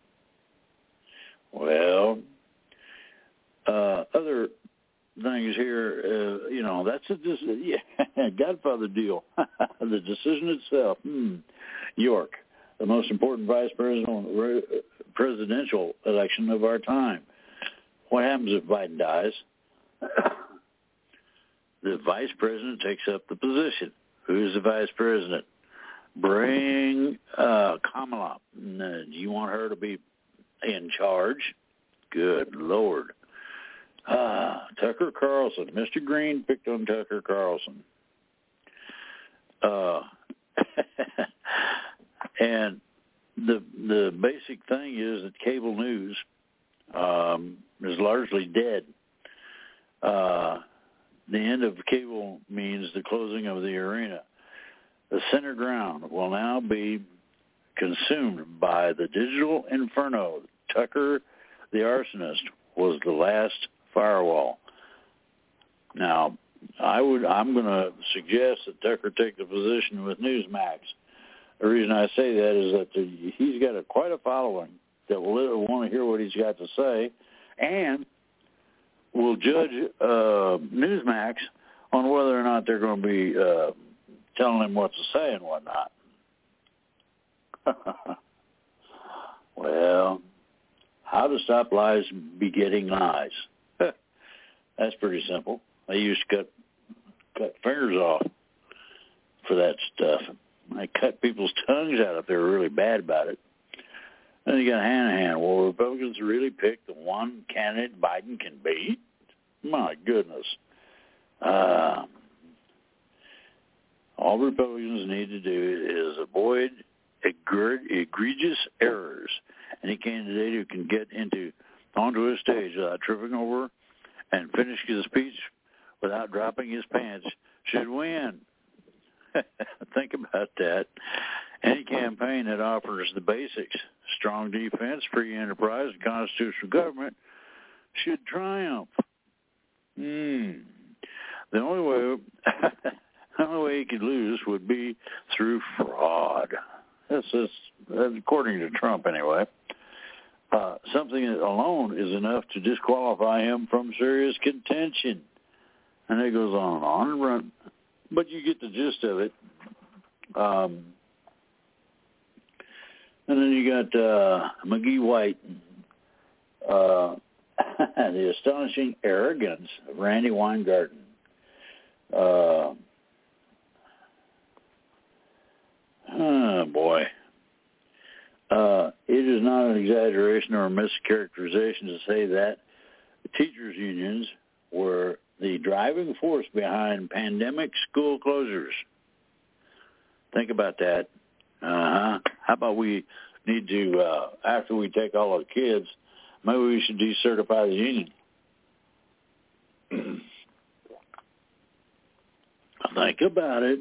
Well, uh, other things here, uh, you know, that's a this, yeah, Godfather deal. The decision itself, hmm. York, the most important vice presidential presidential election of our time. What happens if Biden dies? The vice president takes up the position. Who's the vice president? Bring uh, Kamala. Do you want her to be in charge? Good Lord. Uh, Tucker Carlson. Mister Green picked on Tucker Carlson. Uh, and the the basic thing is that cable news um, is largely dead. Uh, the end of cable means the closing of the arena. The center ground will now be consumed by the digital inferno. Tucker, the arsonist, was the last firewall. Now, I would, I'm going to suggest that Tucker take the position with Newsmax. The reason I say that is that the, he's got a, quite a following that will want to hear what he's got to say, and will judge uh, Newsmax on whether or not they're going to be uh, telling him what to say and whatnot. Well, how to stop lies begetting lies. That's pretty simple. They used to cut cut fingers off for that stuff. They cut people's tongues out if they were really bad about it. Then you got hand-in-hand. Well, Republicans really pick the one candidate Biden can beat? My goodness. Uh, all Republicans need to do is avoid egregious errors. Any candidate who can get into onto a stage without tripping over and finish his speech without dropping his pants should win. Think about that. Any campaign that offers the basics, strong defense, free enterprise, and constitutional government, should triumph. Hmm. The only way, the only way he could lose would be through fraud. That's, that's, that's according to Trump, anyway. Uh, something that alone is enough to disqualify him from serious contention. And it goes on and on and run. But you get the gist of it. Um, and then you got uh, McGee White, uh, the astonishing arrogance of Randy Weingarten. Uh, oh, boy. Uh, it is not an exaggeration or a mischaracterization to say that the teachers' unions were the driving force behind pandemic school closures. Think about that. Uh-huh. How about we need to, uh, after we take all our kids Maybe we should decertify the union. Think about it.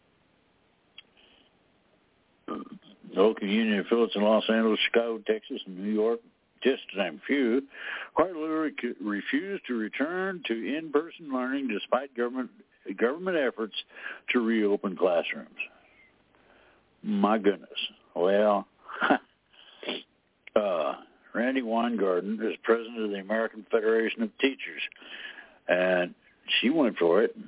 The local union affiliates in Los Angeles, Chicago, Texas, and New York, just to name a few, quite literally refused to return to in-person learning despite government government efforts to reopen classrooms. My goodness. Well, uh, Randy Weingarten is president of the American Federation of Teachers, and she went for it.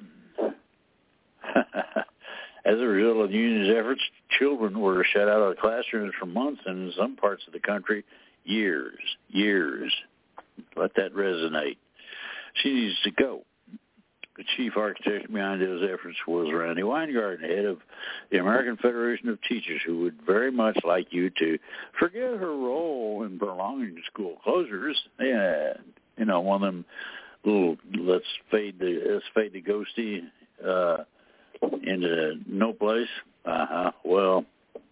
As a result of the union's efforts, children were shut out of classrooms for months, and in some parts of the country, years, years. Let that resonate. She needs to go. The chief architect behind those efforts was Randy Weingarten, head of the American Federation of Teachers, who would very much like you to forget her role in prolonging school closures. Yeah, you know, one of them little let's fade the let's fade the ghosty uh, into no place. Uh huh. Well,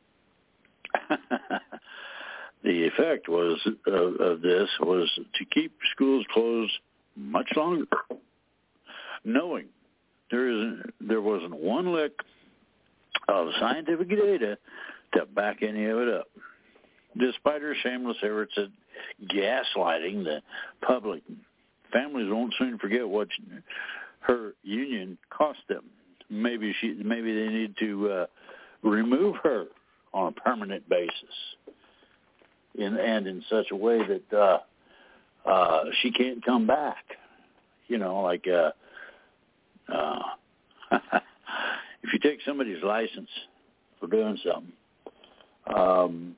the effect was of, of this was to keep schools closed much longer, knowing there isn't there wasn't one lick of scientific data to back any of it up. Despite her shameless efforts at gaslighting the public, families won't soon forget what her union cost them. Maybe she maybe they need to uh, remove her on a permanent basis, in, and in such a way that uh, uh, she can't come back. You know, like uh, uh, if you take somebody's license for doing something, um,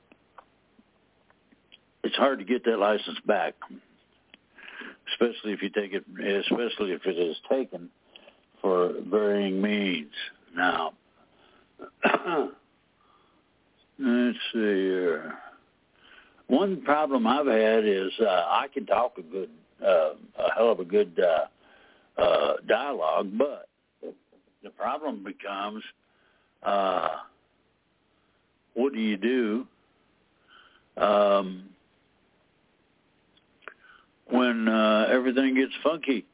it's hard to get that license back, especially if you take it, especially if it is taken for varying means. Now, let's see here. One problem I've had is uh, I can talk a good, uh, a hell of a good uh, uh, dialogue, but the problem becomes, uh, what do you do um, when uh, everything gets funky?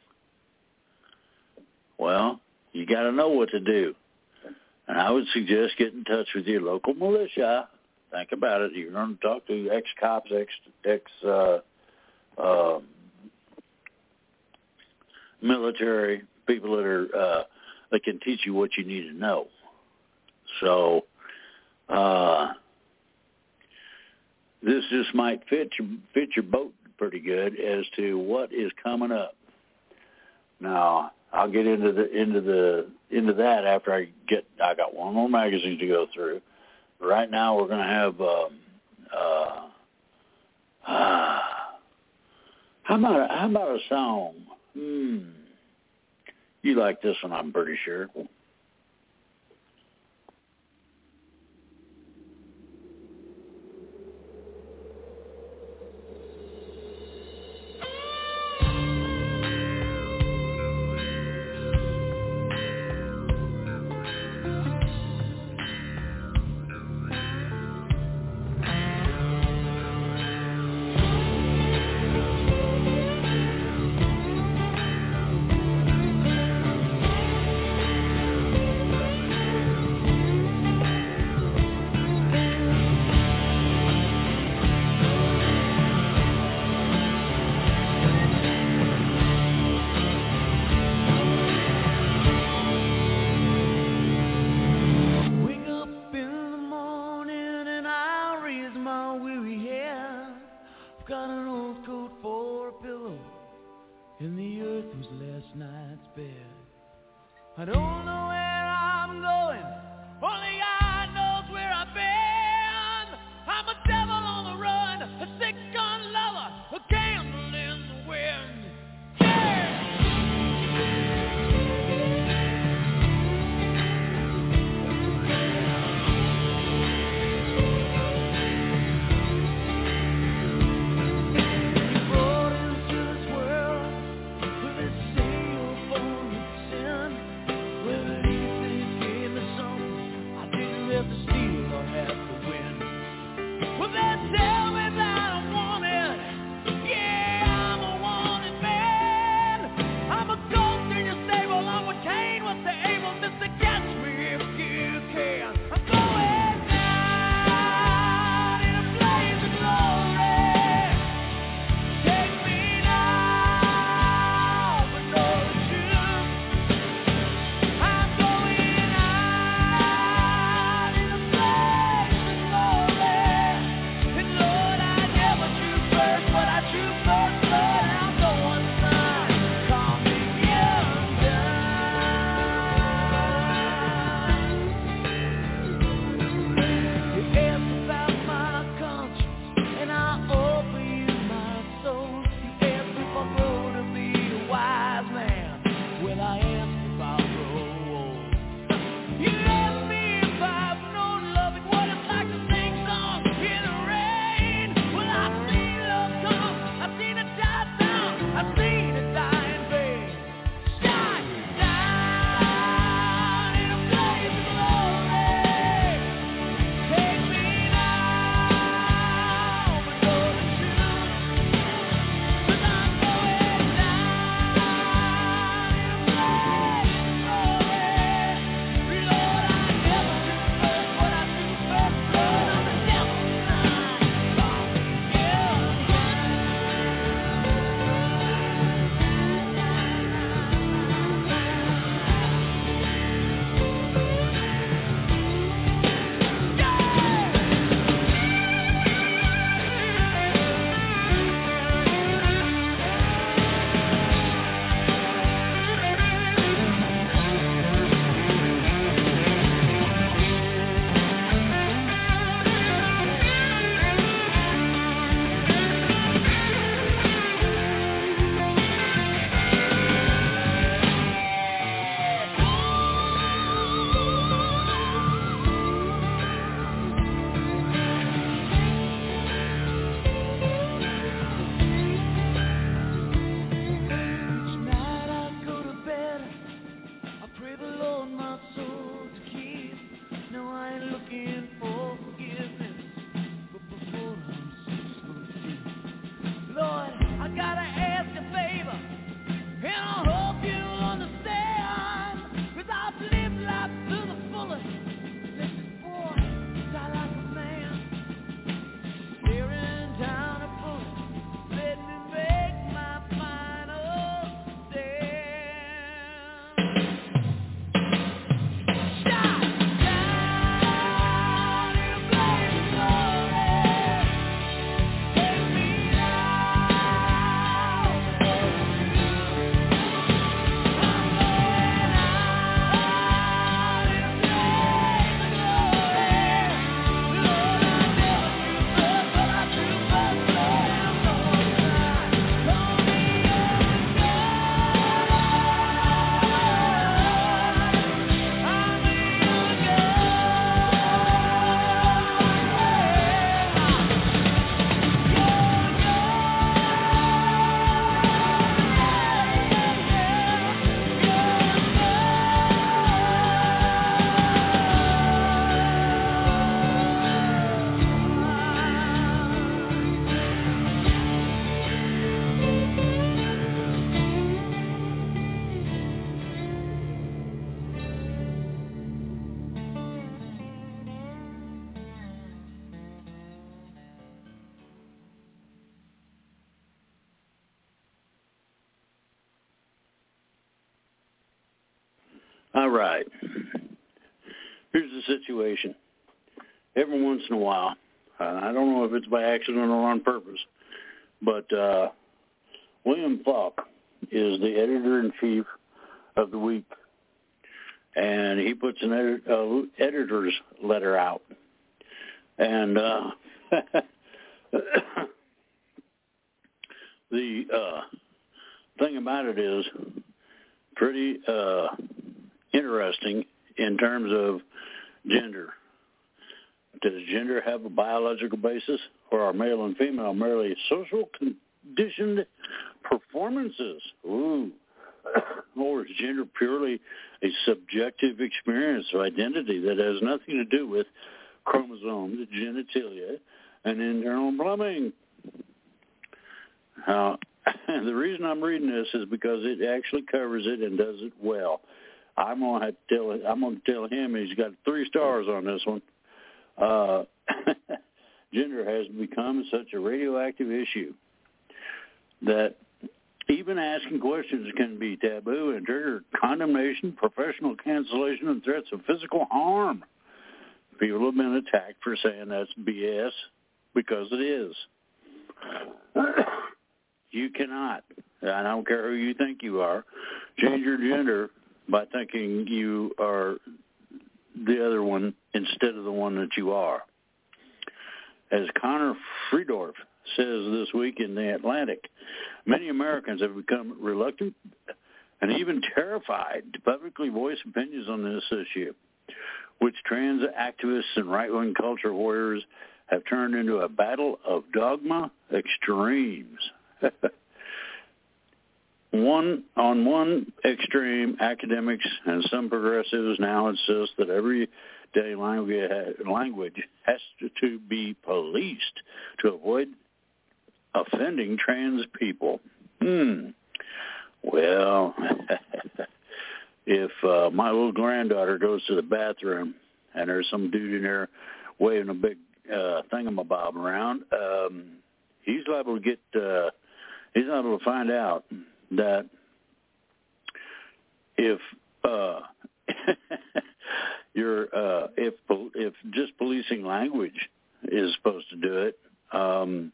Well, you got to know what to do. And I would suggest get in touch with your local militia. Think about it. You're going to talk to ex-cops, ex, ex uh, uh, military people that are uh, that can teach you what you need to know. So uh, this just might fit your fit your boat pretty good as to what is coming up. Now, I'll get into the into the into that after I get. I got one more magazine to go through. Right now, we're going to have. Um, uh, uh, how about how about a song? Hmm. You like this one, I'm pretty sure. All right. Here's the situation. Every once in a while, uh, I don't know if it's by accident or on purpose, but uh, William Falk is the editor-in-chief of The Week, and he puts an edit- uh, editor's letter out. And uh, the uh, thing about it is pretty uh, interesting in terms of gender. Does gender have a biological basis, or are male and female merely social conditioned performances? Ooh. Or is gender purely a subjective experience of identity that has nothing to do with chromosomes, genitalia, and internal plumbing? Uh, the reason I'm reading this is because it actually covers it and does it well. I'm gonna have to tell I'm gonna tell him he's got three stars on this one. Uh, gender has become such a radioactive issue that even asking questions can be taboo and trigger condemnation, professional cancellation, and threats of physical harm. People have been attacked for saying that's B S because it is. You cannot, and I don't care who you think you are, change your gender by thinking you are the other one instead of the one that you are. As Connor Friedorf says this week in The Atlantic, many Americans have become reluctant and even terrified to publicly voice opinions on this issue, which trans activists and right-wing culture warriors have turned into a battle of dogma extremes. One on one extreme, academics and some progressives now insist that everyday language has to be policed to avoid offending trans people. Hmm. Well, if uh, my little granddaughter goes to the bathroom and there's some dude in there waving a big uh, thingamabob around, um, he's liable to get. Uh, he's liable to find out that if uh, you're uh, if if just policing language is supposed to do it, um,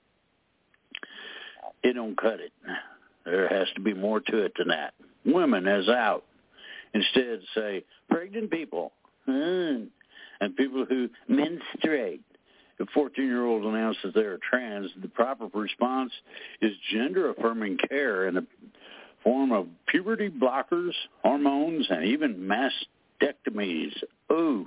it don't cut it. There has to be more to it than that. Women as out. Instead, say pregnant people mm, and people who menstruate. If fourteen-year-olds announce that they are trans, the proper response is gender-affirming care in the form of puberty blockers, hormones, and even mastectomies. Ooh.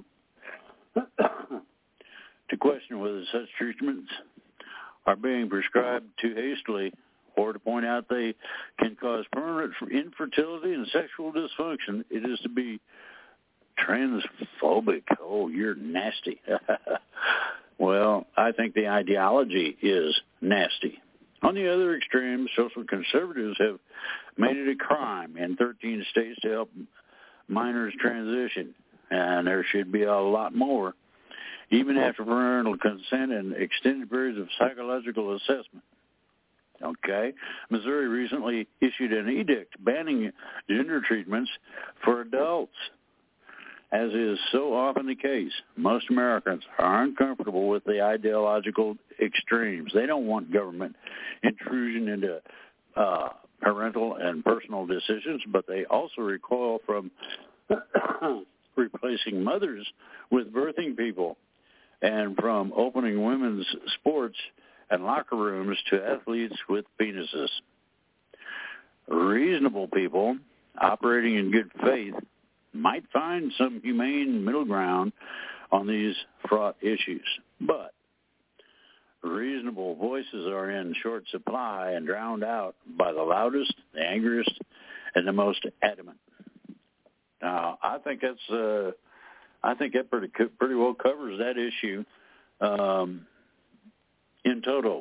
To question whether such treatments are being prescribed too hastily, or to point out they can cause permanent infertility and sexual dysfunction, it is to be transphobic. Oh, you're nasty. Well, I think the ideology is nasty. On the other extreme, social conservatives have made it a crime in thirteen states to help minors transition, and there should be a lot more, even after parental consent and extended periods of psychological assessment. Okay. Missouri recently issued an edict banning gender treatments for adults. As is so often the case, most Americans are uncomfortable with the ideological extremes. They don't want government intrusion into uh, parental and personal decisions, but they also recoil from replacing mothers with birthing people and from opening women's sports and locker rooms to athletes with penises. Reasonable people operating in good faith might find some humane middle ground on these fraught issues, but reasonable voices are in short supply and drowned out by the loudest, the angriest, and the most adamant. Now, I think that's uh, I think that pretty pretty well covers that issue um, in total.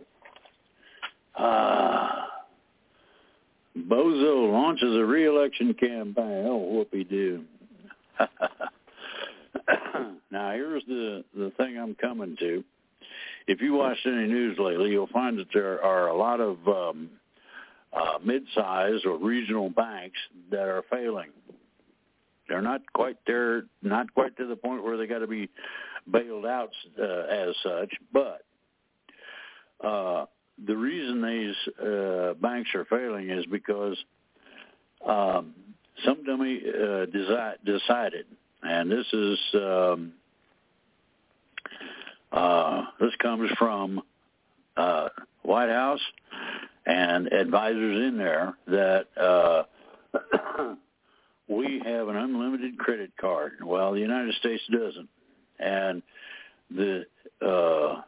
Uh, Bozo launches a re-election campaign. Oh, whoopee-doo. Now, here's the, the thing I'm coming to. If you watched any news lately, you'll find that there are a lot of um, uh, mid-sized or regional banks that are failing. They're not quite there, not quite to the point where they got to be bailed out uh, as such. But uh, the reason these uh, banks are failing is because um, some dummy uh, desi- decided, and this is um, uh, this comes from uh, White House and advisors in there, that uh, we have an unlimited credit card. Well, the United States doesn't, and the uh,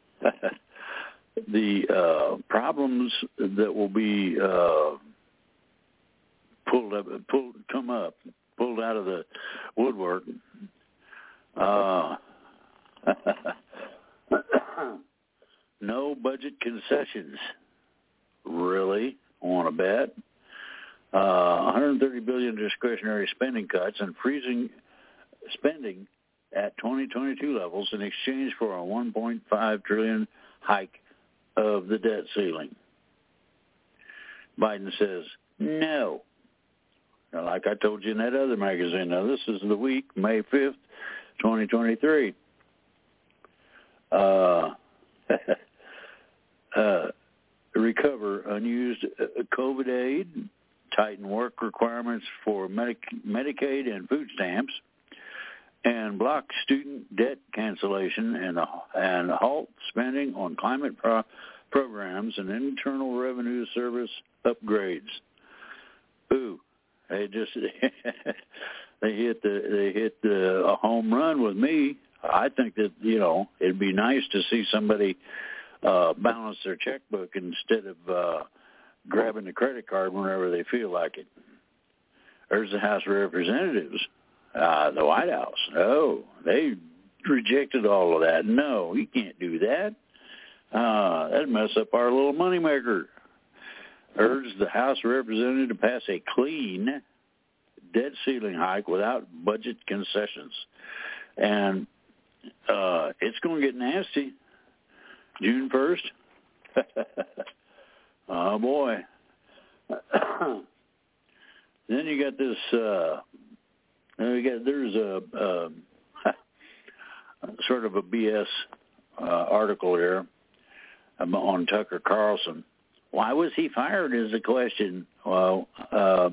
the uh, problems that will be uh, pulled up, pulled, come up, pulled out of the woodwork. Uh, no budget concessions. Really? Want to bet? Uh, one hundred thirty billion dollars discretionary spending cuts and freezing spending at twenty twenty-two levels in exchange for a one point five trillion dollars hike of the debt ceiling. Biden says no. Now, like I told you in that other magazine, now this is the week, May fifth, twenty twenty-three. Uh, uh, recover unused COVID aid, tighten work requirements for Medic- Medicaid and food stamps, and block student debt cancellation and, uh, and halt spending on climate pro- programs and Internal Revenue Service upgrades. Ooh, they just they hit the they hit the, a home run with me. I think that, you know, it'd be nice to see somebody uh, balance their checkbook instead of uh, grabbing the credit card whenever they feel like it. There's the House of Representatives, uh, the White House. Oh, they rejected all of that. No, you can't do that. Uh, that'd mess up our little moneymaker. Urged the House of Representatives to pass a clean debt ceiling hike without budget concessions. And uh, it's going to get nasty. June first. Oh, boy. Then you got this, uh, you got, there's a, uh, sort of a B S uh, article here on Tucker Carlson. Why was he fired is the question. Well, uh,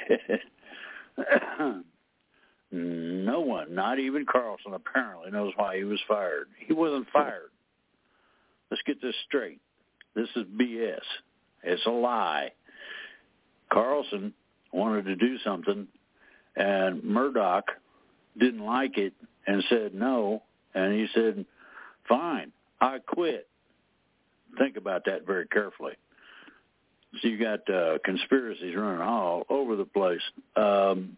no one, not even Carlson, apparently knows why he was fired. He wasn't fired. Let's get this straight. This is B S. It's a lie. Carlson wanted to do something, and Murdoch didn't like it and said no, and he said, fine, I quit. Think about that very carefully. So you got uh, conspiracies running all over the place. Um,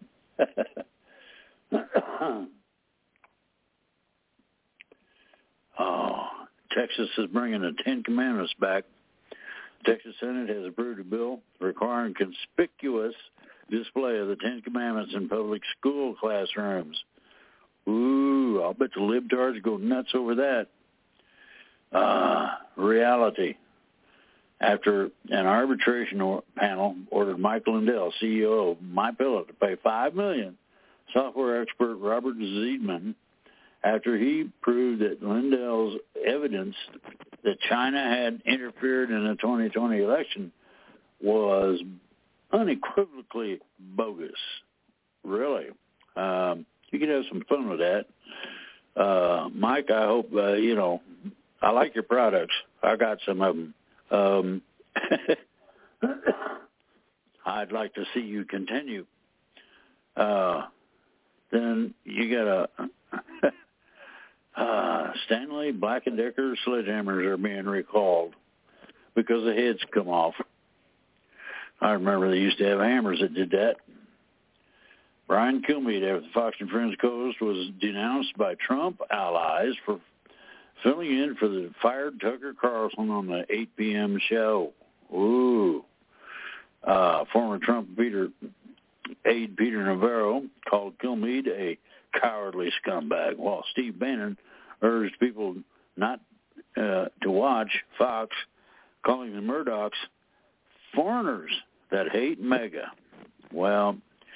oh, Texas is bringing the Ten Commandments back. Texas Senate has approved a bill requiring conspicuous display of the Ten Commandments in public school classrooms. Ooh, I'll bet the libtards go nuts over that. Uh, reality. After an arbitration or panel ordered Mike Lindell, C E O of MyPillow, to pay five million dollars, software expert Robert Zeidman, after he proved that Lindell's evidence that China had interfered in the twenty twenty election was unequivocally bogus. Really. Um, you could have some fun with that. Uh, Mike, I hope, uh, you know, I like your products. I got some of them. Um, I'd like to see you continue. Uh, then you got a uh, Stanley Black and Decker sledgehammers are being recalled because the heads come off. I remember they used to have hammers that did that. Brian Kilmeade, after the Fox and Friends co-host, was denounced by Trump allies for filling in for the fired Tucker Carlson on the eight p.m. show. Ooh. Uh, former Trump Peter, aide Peter Navarro called Kilmeade a cowardly scumbag, while Steve Bannon urged people not uh, to watch Fox, calling the Murdochs foreigners that hate MAGA. Well,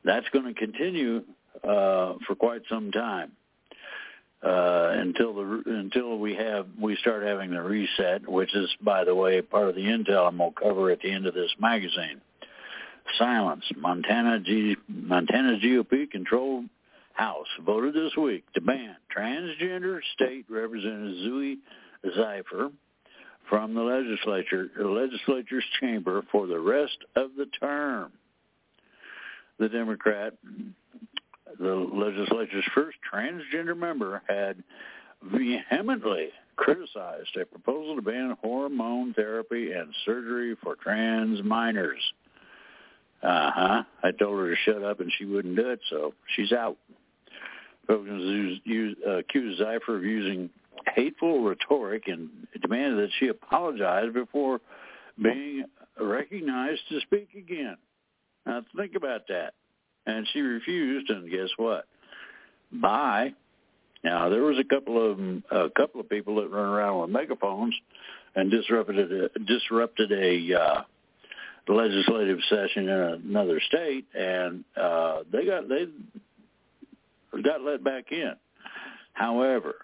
that's going to continue uh, for quite some time uh, until the until we have we start having the reset, which is, by the way, part of the intel I'm going to cover at the end of this magazine. Silence. Montana G, Montana G O P-controlled House voted this week to ban transgender state representative Zooey Zeifer from the legislature, the legislature's chamber for the rest of the term. The Democrat, the legislature's first transgender member, had vehemently criticized a proposal to ban hormone therapy and surgery for trans minors. Uh-huh. I told her to shut up, and she wouldn't do it, so she's out. Republicans use, uh, accused Zeifer of using hateful rhetoric and demanded that she apologize before being recognized to speak again. Now, think about that. And she refused, and guess what? Bye. Now, there was a couple of a couple of people that run around with megaphones and disrupted a, disrupted a uh, legislative session in another state, and uh, they got they got let back in. However,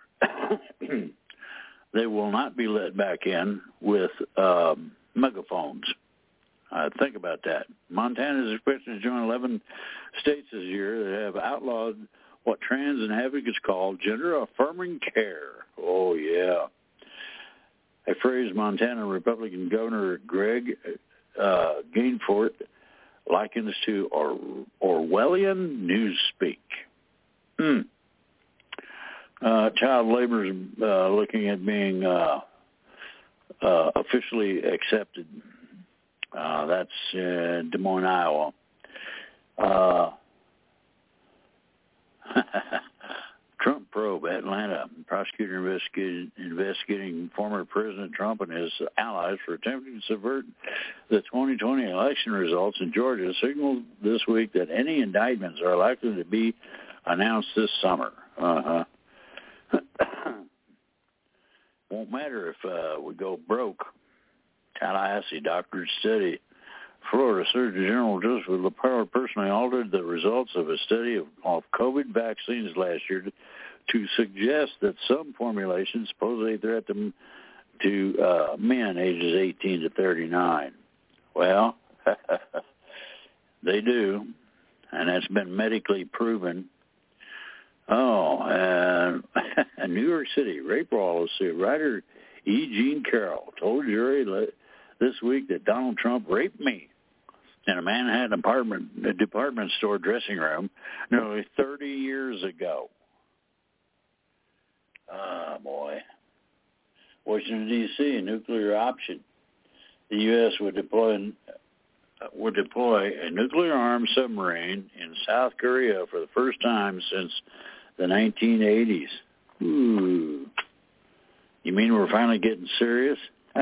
they will not be let back in with um, megaphones. Uh, think about that. Montana is expected to join eleven states this year that have outlawed what trans and advocates call gender-affirming care. Oh, yeah. A phrase Montana Republican Governor Greg uh, Gainfort likens to or- Orwellian newspeak. Hmm. Uh, child labor is uh, looking at being uh, uh, officially accepted. Uh, that's in Des Moines, Iowa. Uh, Trump probe, Atlanta. Prosecutor investigated, investigating former President Trump and his allies for attempting to subvert the twenty twenty election results in Georgia signaled this week that any indictments are likely to be announced this summer. Uh-huh. Won't matter if uh, we go broke. Tallahassee doctors study. Florida Surgeon General Joseph LaPower personally altered the results of a study of, of COVID vaccines last year to, to suggest that some formulations pose a threat to, to uh, men ages eighteen to thirty-nine. Well, they do, and that's been medically proven. Oh, and New York City rape lawsuit. Writer E. Jean Carroll told a jury this week that Donald Trump raped me in a Manhattan apartment, a department store dressing room nearly thirty years ago. Ah, boy. Washington, D C, a nuclear option. The U S would deploy would deploy a nuclear-armed submarine in South Korea for the first time since the nineteen eighties. Ooh. You mean we're finally getting serious?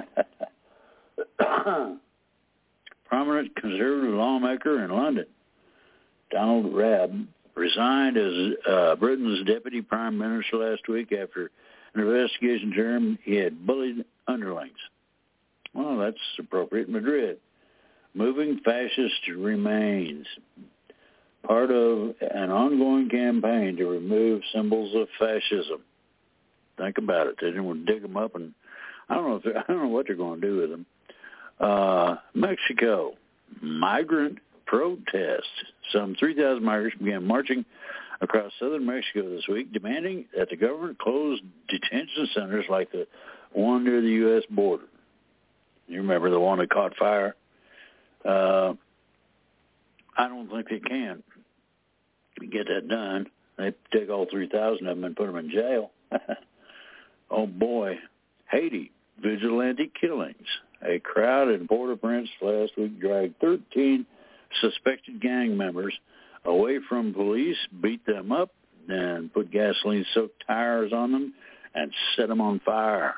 Prominent conservative lawmaker in London, Donald Rabb, resigned as uh, Britain's deputy prime minister last week after an investigation determined he had bullied underlings. Well, that's appropriate. Madrid, moving fascist remains. Part of an ongoing campaign to remove symbols of fascism. Think about it. They didn't dig them up, and I don't know if I don't know what they're going to do with them. Uh, Mexico, migrant protest. Some three thousand migrants began marching across southern Mexico this week, demanding that the government close detention centers like the one near the U S border. You remember the one that caught fire? Uh, I don't think they can get that done. They take all three thousand of them and put them in jail. Oh, boy. Haiti, vigilante killings. A crowd in Port-au-Prince last week dragged thirteen suspected gang members away from police, beat them up, and put gasoline-soaked tires on them and set them on fire.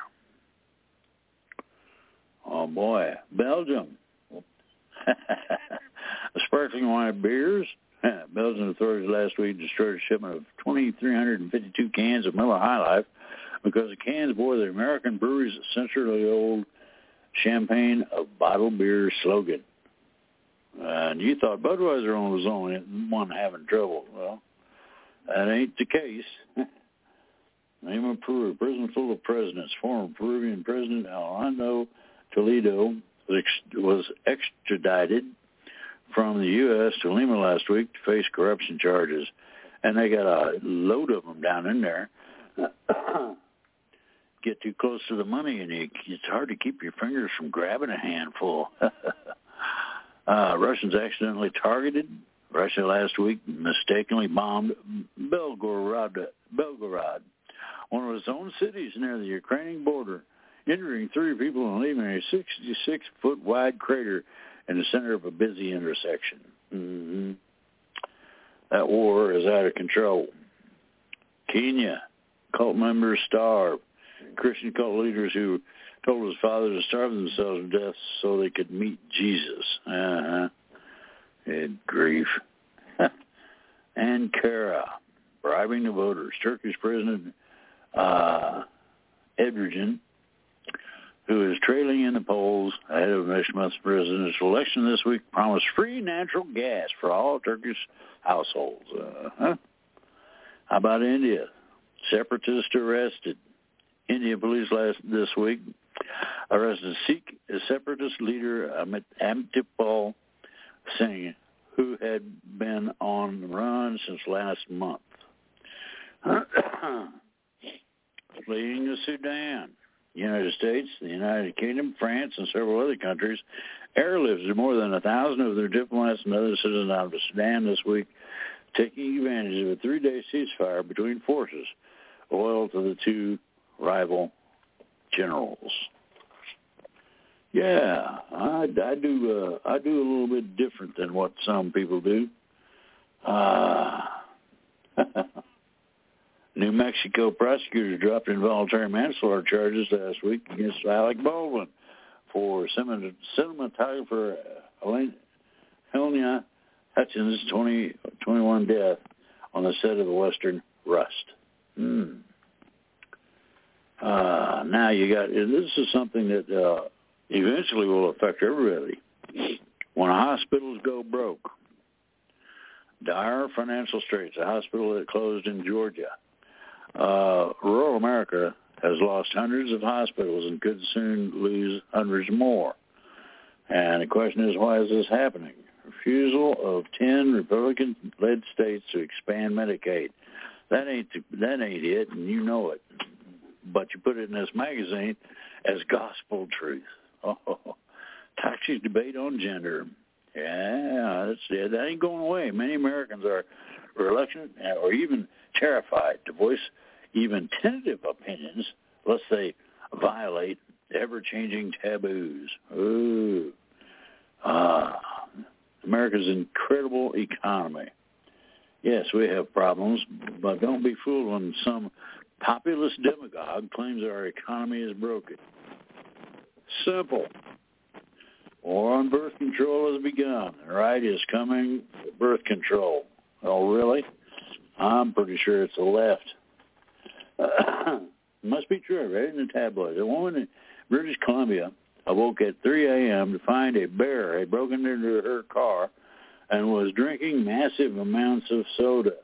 Oh, boy. Belgium. Sparkling wine beers. Belgian authorities last week destroyed a shipment of two thousand three hundred fifty-two cans of Miller High Life because the cans bore the American brewery's century-old champagne of bottled beer slogan. And you thought Budweiser was the only one having trouble. Well, that ain't the case. Name of Peru, prison full of presidents. Former Peruvian President Alejandro Toledo was extradited from the U S to Lima last week to face corruption charges. And they got a load of them down in there. Get too close to the money, and you, it's hard to keep your fingers from grabbing a handful. uh, Russians accidentally targeted Russia last week, mistakenly bombed Belgorod, Belgorod, one of its own cities near the Ukrainian border, injuring three people and leaving a sixty-six-foot wide crater in the center of a busy intersection. Mm-hmm. That war is out of control. Kenya, cult members starve. Christian cult leaders who told his father to starve themselves to death so they could meet Jesus. Uh-huh. Good grief. Ankara, bribing the voters. Turkish President uh, Erdogan, who is trailing in the polls ahead of next month's presidential election this week, promised free natural gas for all Turkish households. Uh-huh. How about India? Separatists arrested. India police last this week arrested Sikh separatist leader Amit Amtipal Singh, who had been on the run since last month. Fleeing to Sudan, United States, the United Kingdom, France, and several other countries airlifted more than a thousand of their diplomats and other citizens out of Sudan this week, taking advantage of a three-day ceasefire between forces loyal to the two rival generals. Yeah, I, I do. Uh, I do a little bit different than what some people do. Uh, New Mexico prosecutors dropped involuntary manslaughter charges last week against Alec Baldwin for cinematographer Helena Hutchins' twenty twenty-one death on the set of the Western Rust. Hmm. Uh, now you got, this is something that uh, eventually will affect everybody. When hospitals go broke, dire financial straits, a hospital that closed in Georgia. Uh, rural America has lost hundreds of hospitals and could soon lose hundreds more. And the question is, why is this happening? Refusal of ten Republican-led states to expand Medicaid. That ain't that ain't it, and you know it. But you put it in this magazine as gospel truth. Oh, taxi debate on gender. Yeah, that's it. That ain't going away. Many Americans are reluctant or even terrified to voice even tentative opinions lest they violate ever-changing taboos. Ooh. Ah, America's incredible economy. Yes, we have problems, but don't be fooled when some populist demagogue claims our economy is broken. Simple. War on birth control has begun. The right is coming for birth control. Oh, really? I'm pretty sure it's the left. Must be true. I read it in the tabloids. A woman in British Columbia awoke at three a.m. to find a bear had broken into her car and was drinking massive amounts of soda.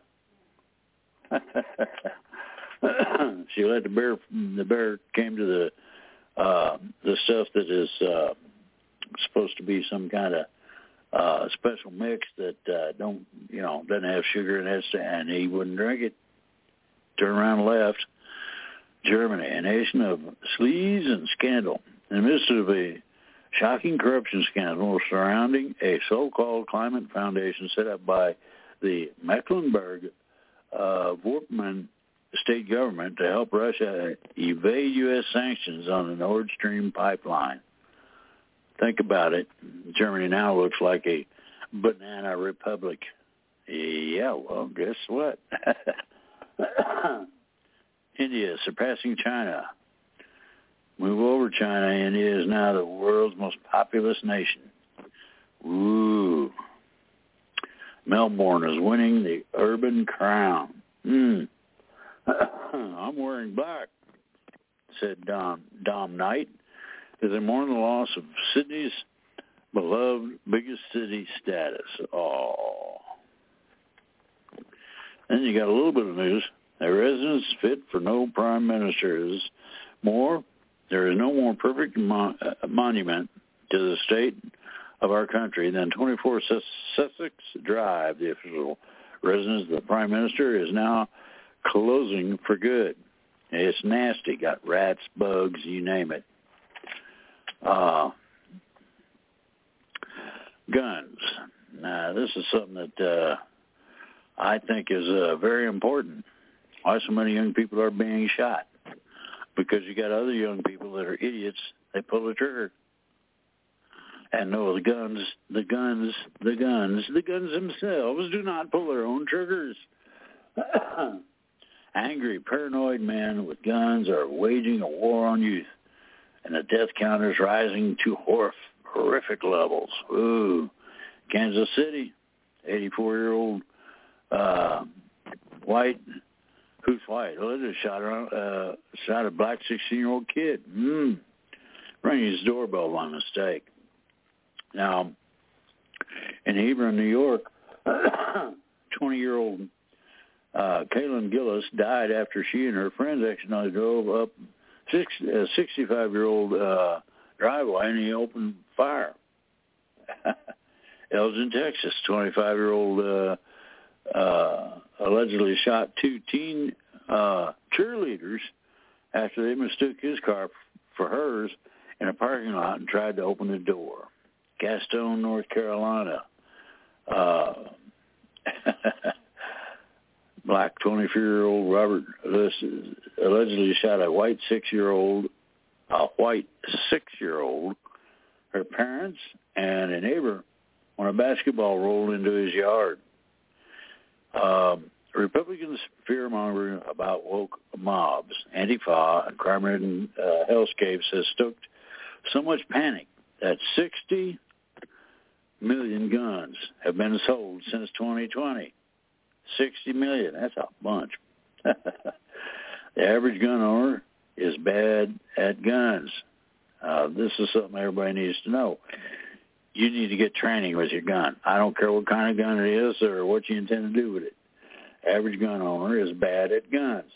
She let the bear. The bear came to the uh, the stuff that is uh, supposed to be some kind of uh, special mix that uh, don't you know doesn't have sugar in it, and he wouldn't drink it. Turned around and left. Germany, a nation of sleaze and scandal, in the midst of a shocking corruption scandal surrounding a so-called climate foundation set up by the Mecklenburg uh, Vorpommern state government to help Russia evade U S sanctions on the Nord Stream pipeline. Think about it. Germany now looks like a banana republic. Yeah, well, guess what? India surpassing China. Move over China. India is now the world's most populous nation. Ooh. Melbourne is winning the urban crown. Hmm. I'm wearing black, said Dom, Dom Knight, as they mourn the loss of Sydney's beloved biggest city status. Oh. Then you got a little bit of news. A residence fit for no prime minister is more. There is no more perfect mon- uh, monument to the state of our country than twenty-four Sussex Drive. The official residence of the prime minister is now closing for good. It's nasty. Got rats, bugs, you name it. Uh, guns. Now, this is something that uh, I think is uh, very important. Why so many young people are being shot? Because you got other young people that are idiots. They pull the trigger. And no, the guns, the guns, the guns, the guns themselves do not pull their own triggers. Angry, paranoid men with guns are waging a war on youth, and the death count is rising to horf- horrific levels. Ooh, Kansas City, eighty-four-year-old uh, white, who's white? Oh, they just shot, around, uh, shot a black sixteen-year-old kid. Mm. Ringing his doorbell by mistake. Now, in Hebron, New York, twenty-year-old uh, Kaylin Gillis died after she and her friends accidentally drove up six, a sixty-five-year-old uh, driveway and he opened fire. Elgin, Texas, twenty-five-year-old uh, uh, allegedly shot two teen uh, cheerleaders after they mistook his car for hers in a parking lot and tried to open the door. Gaston, North Carolina. Uh, black twenty-four-year-old Robert Lewis allegedly shot a white six-year-old, a white six-year-old, her parents, and a neighbor when a basketball rolled into his yard. Um, Republicans fear-mongering about woke mobs, Antifa, and crime-ridden uh, hellscapes has stoked so much panic that sixty million guns have been sold since twenty twenty. sixty million, that's a bunch. The average gun owner is bad at guns. Uh, this is something everybody needs to know. You need to get training with your gun. I don't care what kind of gun it is or what you intend to do with it. Average gun owner is bad at guns.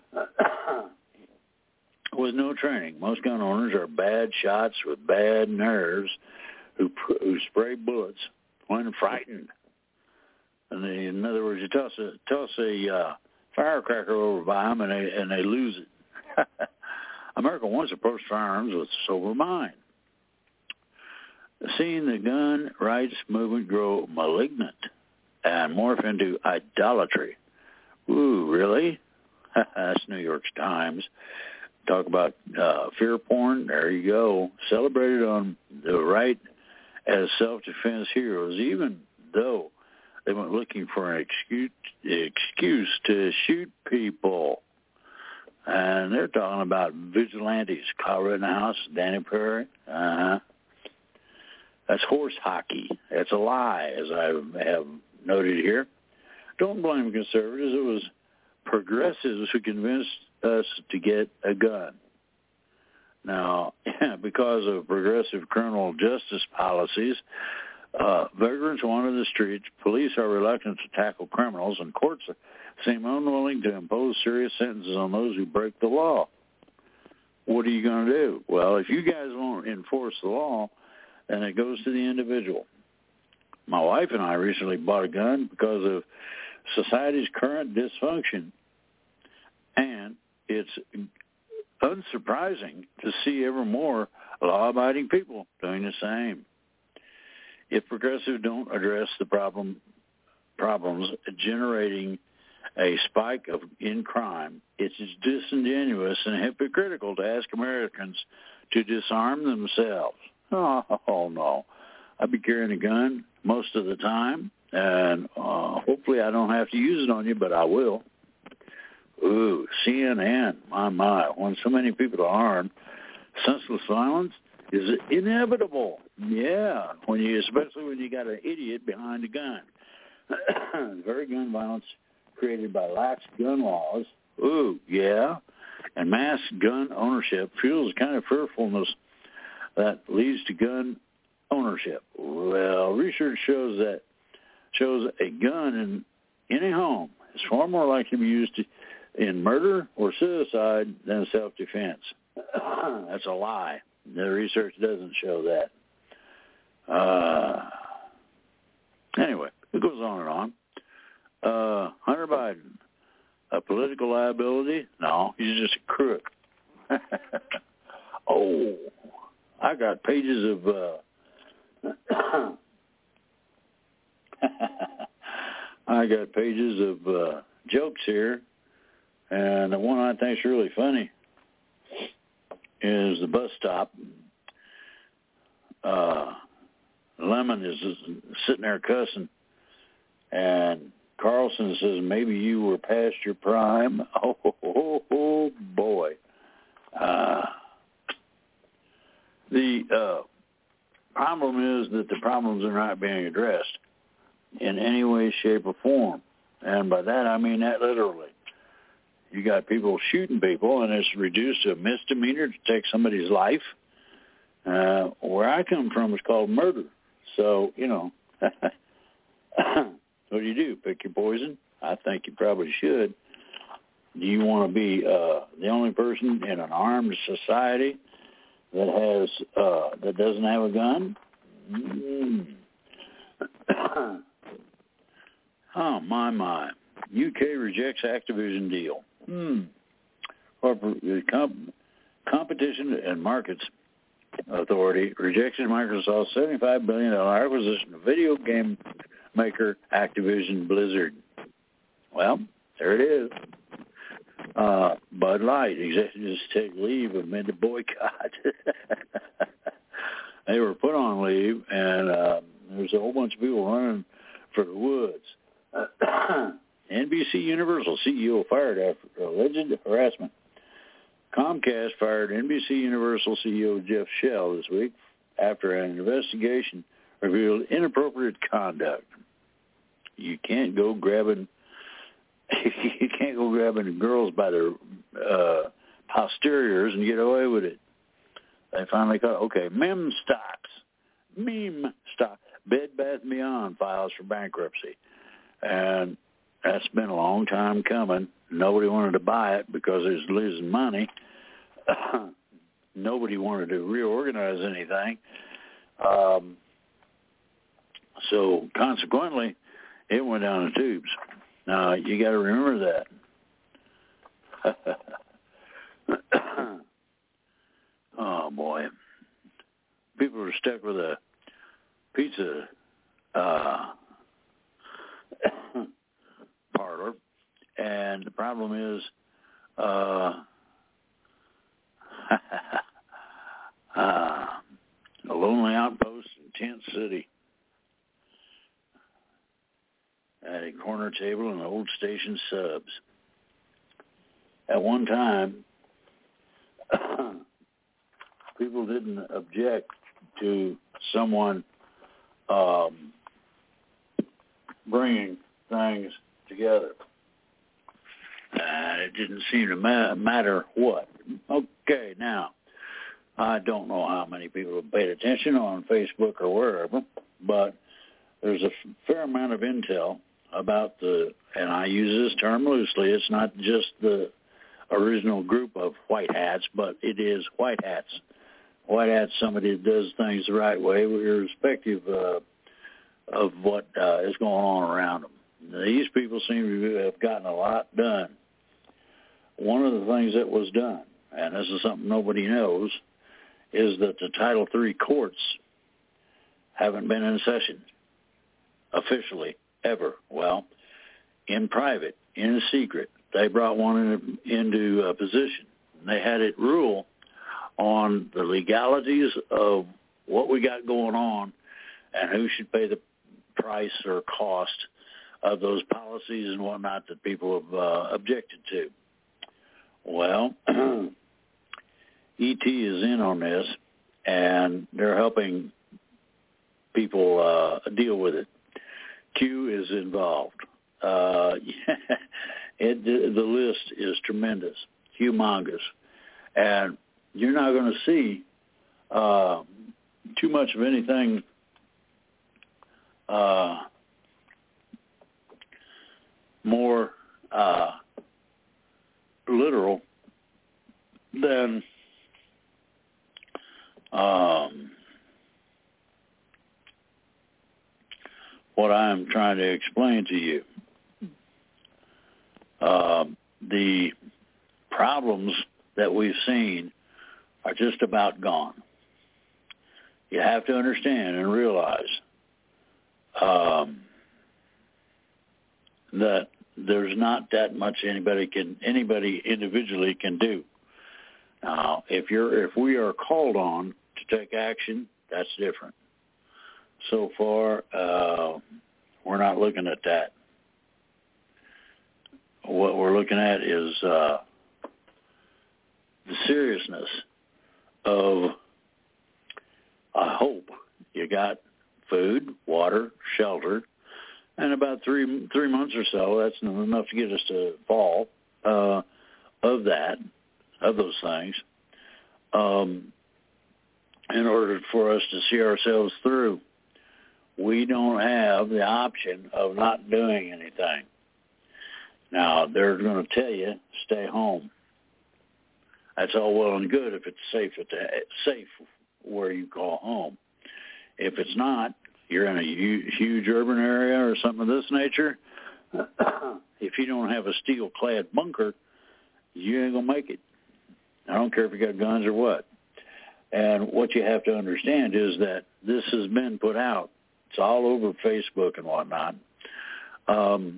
With no training, most gun owners are bad shots with bad nerves who who spray bullets when frightened. And they, in other words, you toss a toss a uh, firecracker over by them and they and they lose it. America once approached firearms with a sober mind. Seeing the gun rights movement grow malignant and morph into idolatry. Ooh, really? That's New York Times. Talk about uh, fear porn. There you go. Celebrated on the right as self-defense heroes, even though they went looking for an excuse, excuse to shoot people. And they're talking about vigilantes. Kyle Rittenhouse, Danny Perry. Uh-huh. That's horse hockey. That's a lie, as I have noted here. Don't blame conservatives. It was progressives who convinced us to get a gun. Now, because of progressive criminal justice policies, uh, vagrants wander the streets, police are reluctant to tackle criminals, and courts seem unwilling to impose serious sentences on those who break the law. What are you going to do? Well, if you guys won't enforce the law, then it goes to the individual. My wife and I recently bought a gun because of society's current dysfunction, and it's unsurprising to see ever more law-abiding people doing the same. If progressives don't address the problem problems generating a spike of in crime, it's disingenuous and hypocritical to ask Americans to disarm themselves. Oh, oh no. I'd be carrying a gun most of the time, and uh, hopefully I don't have to use it on you, but I will. Ooh, C N N, my, my. When so many people are armed, senseless violence is inevitable. Yeah, when you, especially when you got an idiot behind a gun. Very gun violence created by lax gun laws. Ooh, yeah. And mass gun ownership fuels the kind of fearfulness that leads to gun ownership. Well, research shows that shows a gun in any home is far more likely to be used in murder or suicide than self-defense. That's a lie. The research doesn't show that. Uh, anyway, it goes on and on. Uh, Hunter Biden, a political liability? No, he's just a crook. Oh, I got pages of uh, I got pages of uh, jokes here, and the one I think is really funny is the bus stop. Uh, Lemon is sitting there cussing, and Carlson says, maybe you were past your prime. Oh, oh, oh, oh boy. Uh, the uh, problem is that the problems are not being addressed in any way, shape, or form. And by that, I mean that literally. You got people shooting people, and it's reduced to a misdemeanor to take somebody's life. Uh, where I come from is called murder. So, you know, what do you do? Pick your poison? I think you probably should. Do you want to be uh, the only person in an armed society that has uh, that doesn't have a gun? Mm. Oh, my, my. U K rejects Activision deal. Hmm. Corporate, com- Competition and Markets Authority rejects Microsoft's seventy-five billion dollars acquisition of video game maker Activision Blizzard. Well, there it is. Uh, Bud Light executives take leave amid the boycott. They were put on leave, and uh, there's a whole bunch of people running for the woods. Uh, N B C Universal C E O fired after alleged harassment. Comcast fired N B C Universal C E O Jeff Shell this week after an investigation revealed inappropriate conduct. You can't go grabbing you can't go grabbing girls by their uh, posteriors and get away with it. They finally caught, okay, meme stocks, meme stock, Bed Bath and Beyond files for bankruptcy. And that's been a long time coming. Nobody wanted to buy it because it was losing money. Nobody wanted to reorganize anything. Um, so consequently, it went down the tubes. Now, you got to remember that. Oh, boy. People are stuck with a pizza uh, parlor, and the problem is uh, uh, a lonely outpost in Tent City. At a corner table in the old station subs. At one time, people didn't object to someone um, bringing things together. Uh, it didn't seem to ma- matter what. Okay, now, I don't know how many people have paid attention on Facebook or wherever, but there's a fair amount of intel about the, and I use this term loosely, it's not just the original group of white hats, but it is white hats. White hat's somebody that does things the right way, irrespective uh, of what uh, is going on around them. These people seem to have gotten a lot done. One of the things that was done, and this is something nobody knows, is that the Title three courts haven't been in session officially ever. Well, in private, in secret, they brought one in, into a position. They had it rule on the legalities of what we got going on and who should pay the price or cost of those policies and whatnot that people have uh, objected to. Well, E T is in on this, and they're helping people uh, deal with it. Q is involved. Uh, it, the list is tremendous, humongous. And you're not going to see uh, too much of anything uh, more uh, literal than um, what I'm trying to explain to you. Uh, the problems that we've seen are just about gone. You have to understand and realize um, that there's not that much anybody can anybody individually can do. Now, if you're if we are called on to take action, that's different. So far, uh, we're not looking at that. What we're looking at is uh, the seriousness of, I hope you got food, water, shelter, and about three three months or so, that's enough to get us to fall, uh, of that, of those things, um, in order for us to see ourselves through. We don't have the option of not doing anything. Now, they're going to tell you, stay home. That's all well and good if it's safe at the, safe where you call home. If it's not, you're in a huge, huge urban area or something of this nature, if you don't have a steel-clad bunker, you ain't going to make it. I don't care if you got guns or what. And what you have to understand is that this has been put out. It's all over Facebook and whatnot. Um,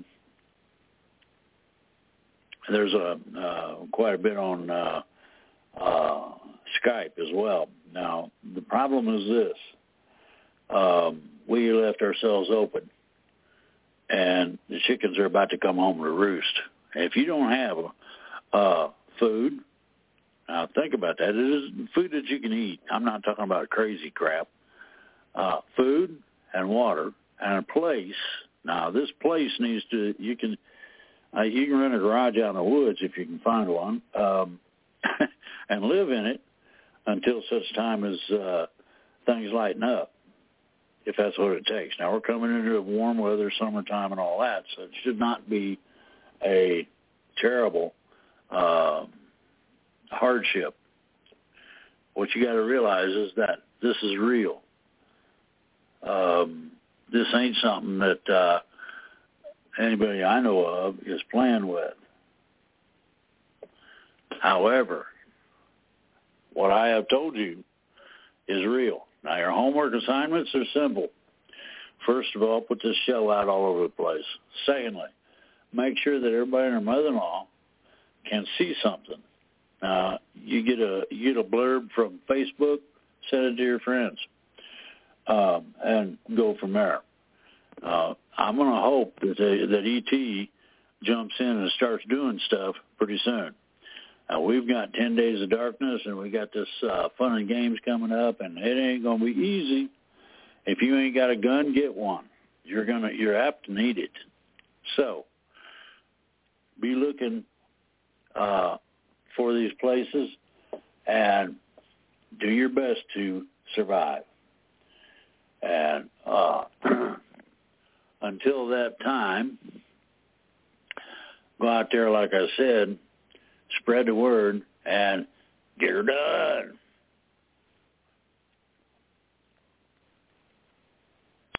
there's a uh, quite a bit on uh, uh, Skype as well. Now, the problem is this. Um, we left ourselves open, and the chickens are about to come home to roost. If you don't have uh, food, now think about that. It is food that you can eat. I'm not talking about crazy crap. Uh, food and water and a place. Now, this place needs to, you can, uh, you can rent a garage out in the woods if you can find one, um, and live in it until such time as uh, things lighten up, if that's what it takes. Now, we're coming into warm weather, summertime, and all that, so it should not be a terrible uh, hardship. What you got to realize is that this is real. Um, this ain't something that uh, anybody I know of is playing with. However, what I have told you is real. Now, your homework assignments are simple. First of all, put this show out all over the place. Secondly, make sure that everybody and their mother-in-law can see something. Uh, you get a you get a blurb from Facebook, send it to your friends. Um, and go from there. Uh, I'm going to hope that they, that E T jumps in and starts doing stuff pretty soon. Uh, we've got ten days of darkness, and we got this uh, fun and games coming up, and it ain't going to be easy. If you ain't got a gun, get one. You're gonna you're apt to need it. So be looking uh, for these places and do your best to survive. And uh, until that time, go out there, like I said, spread the word, and get her done.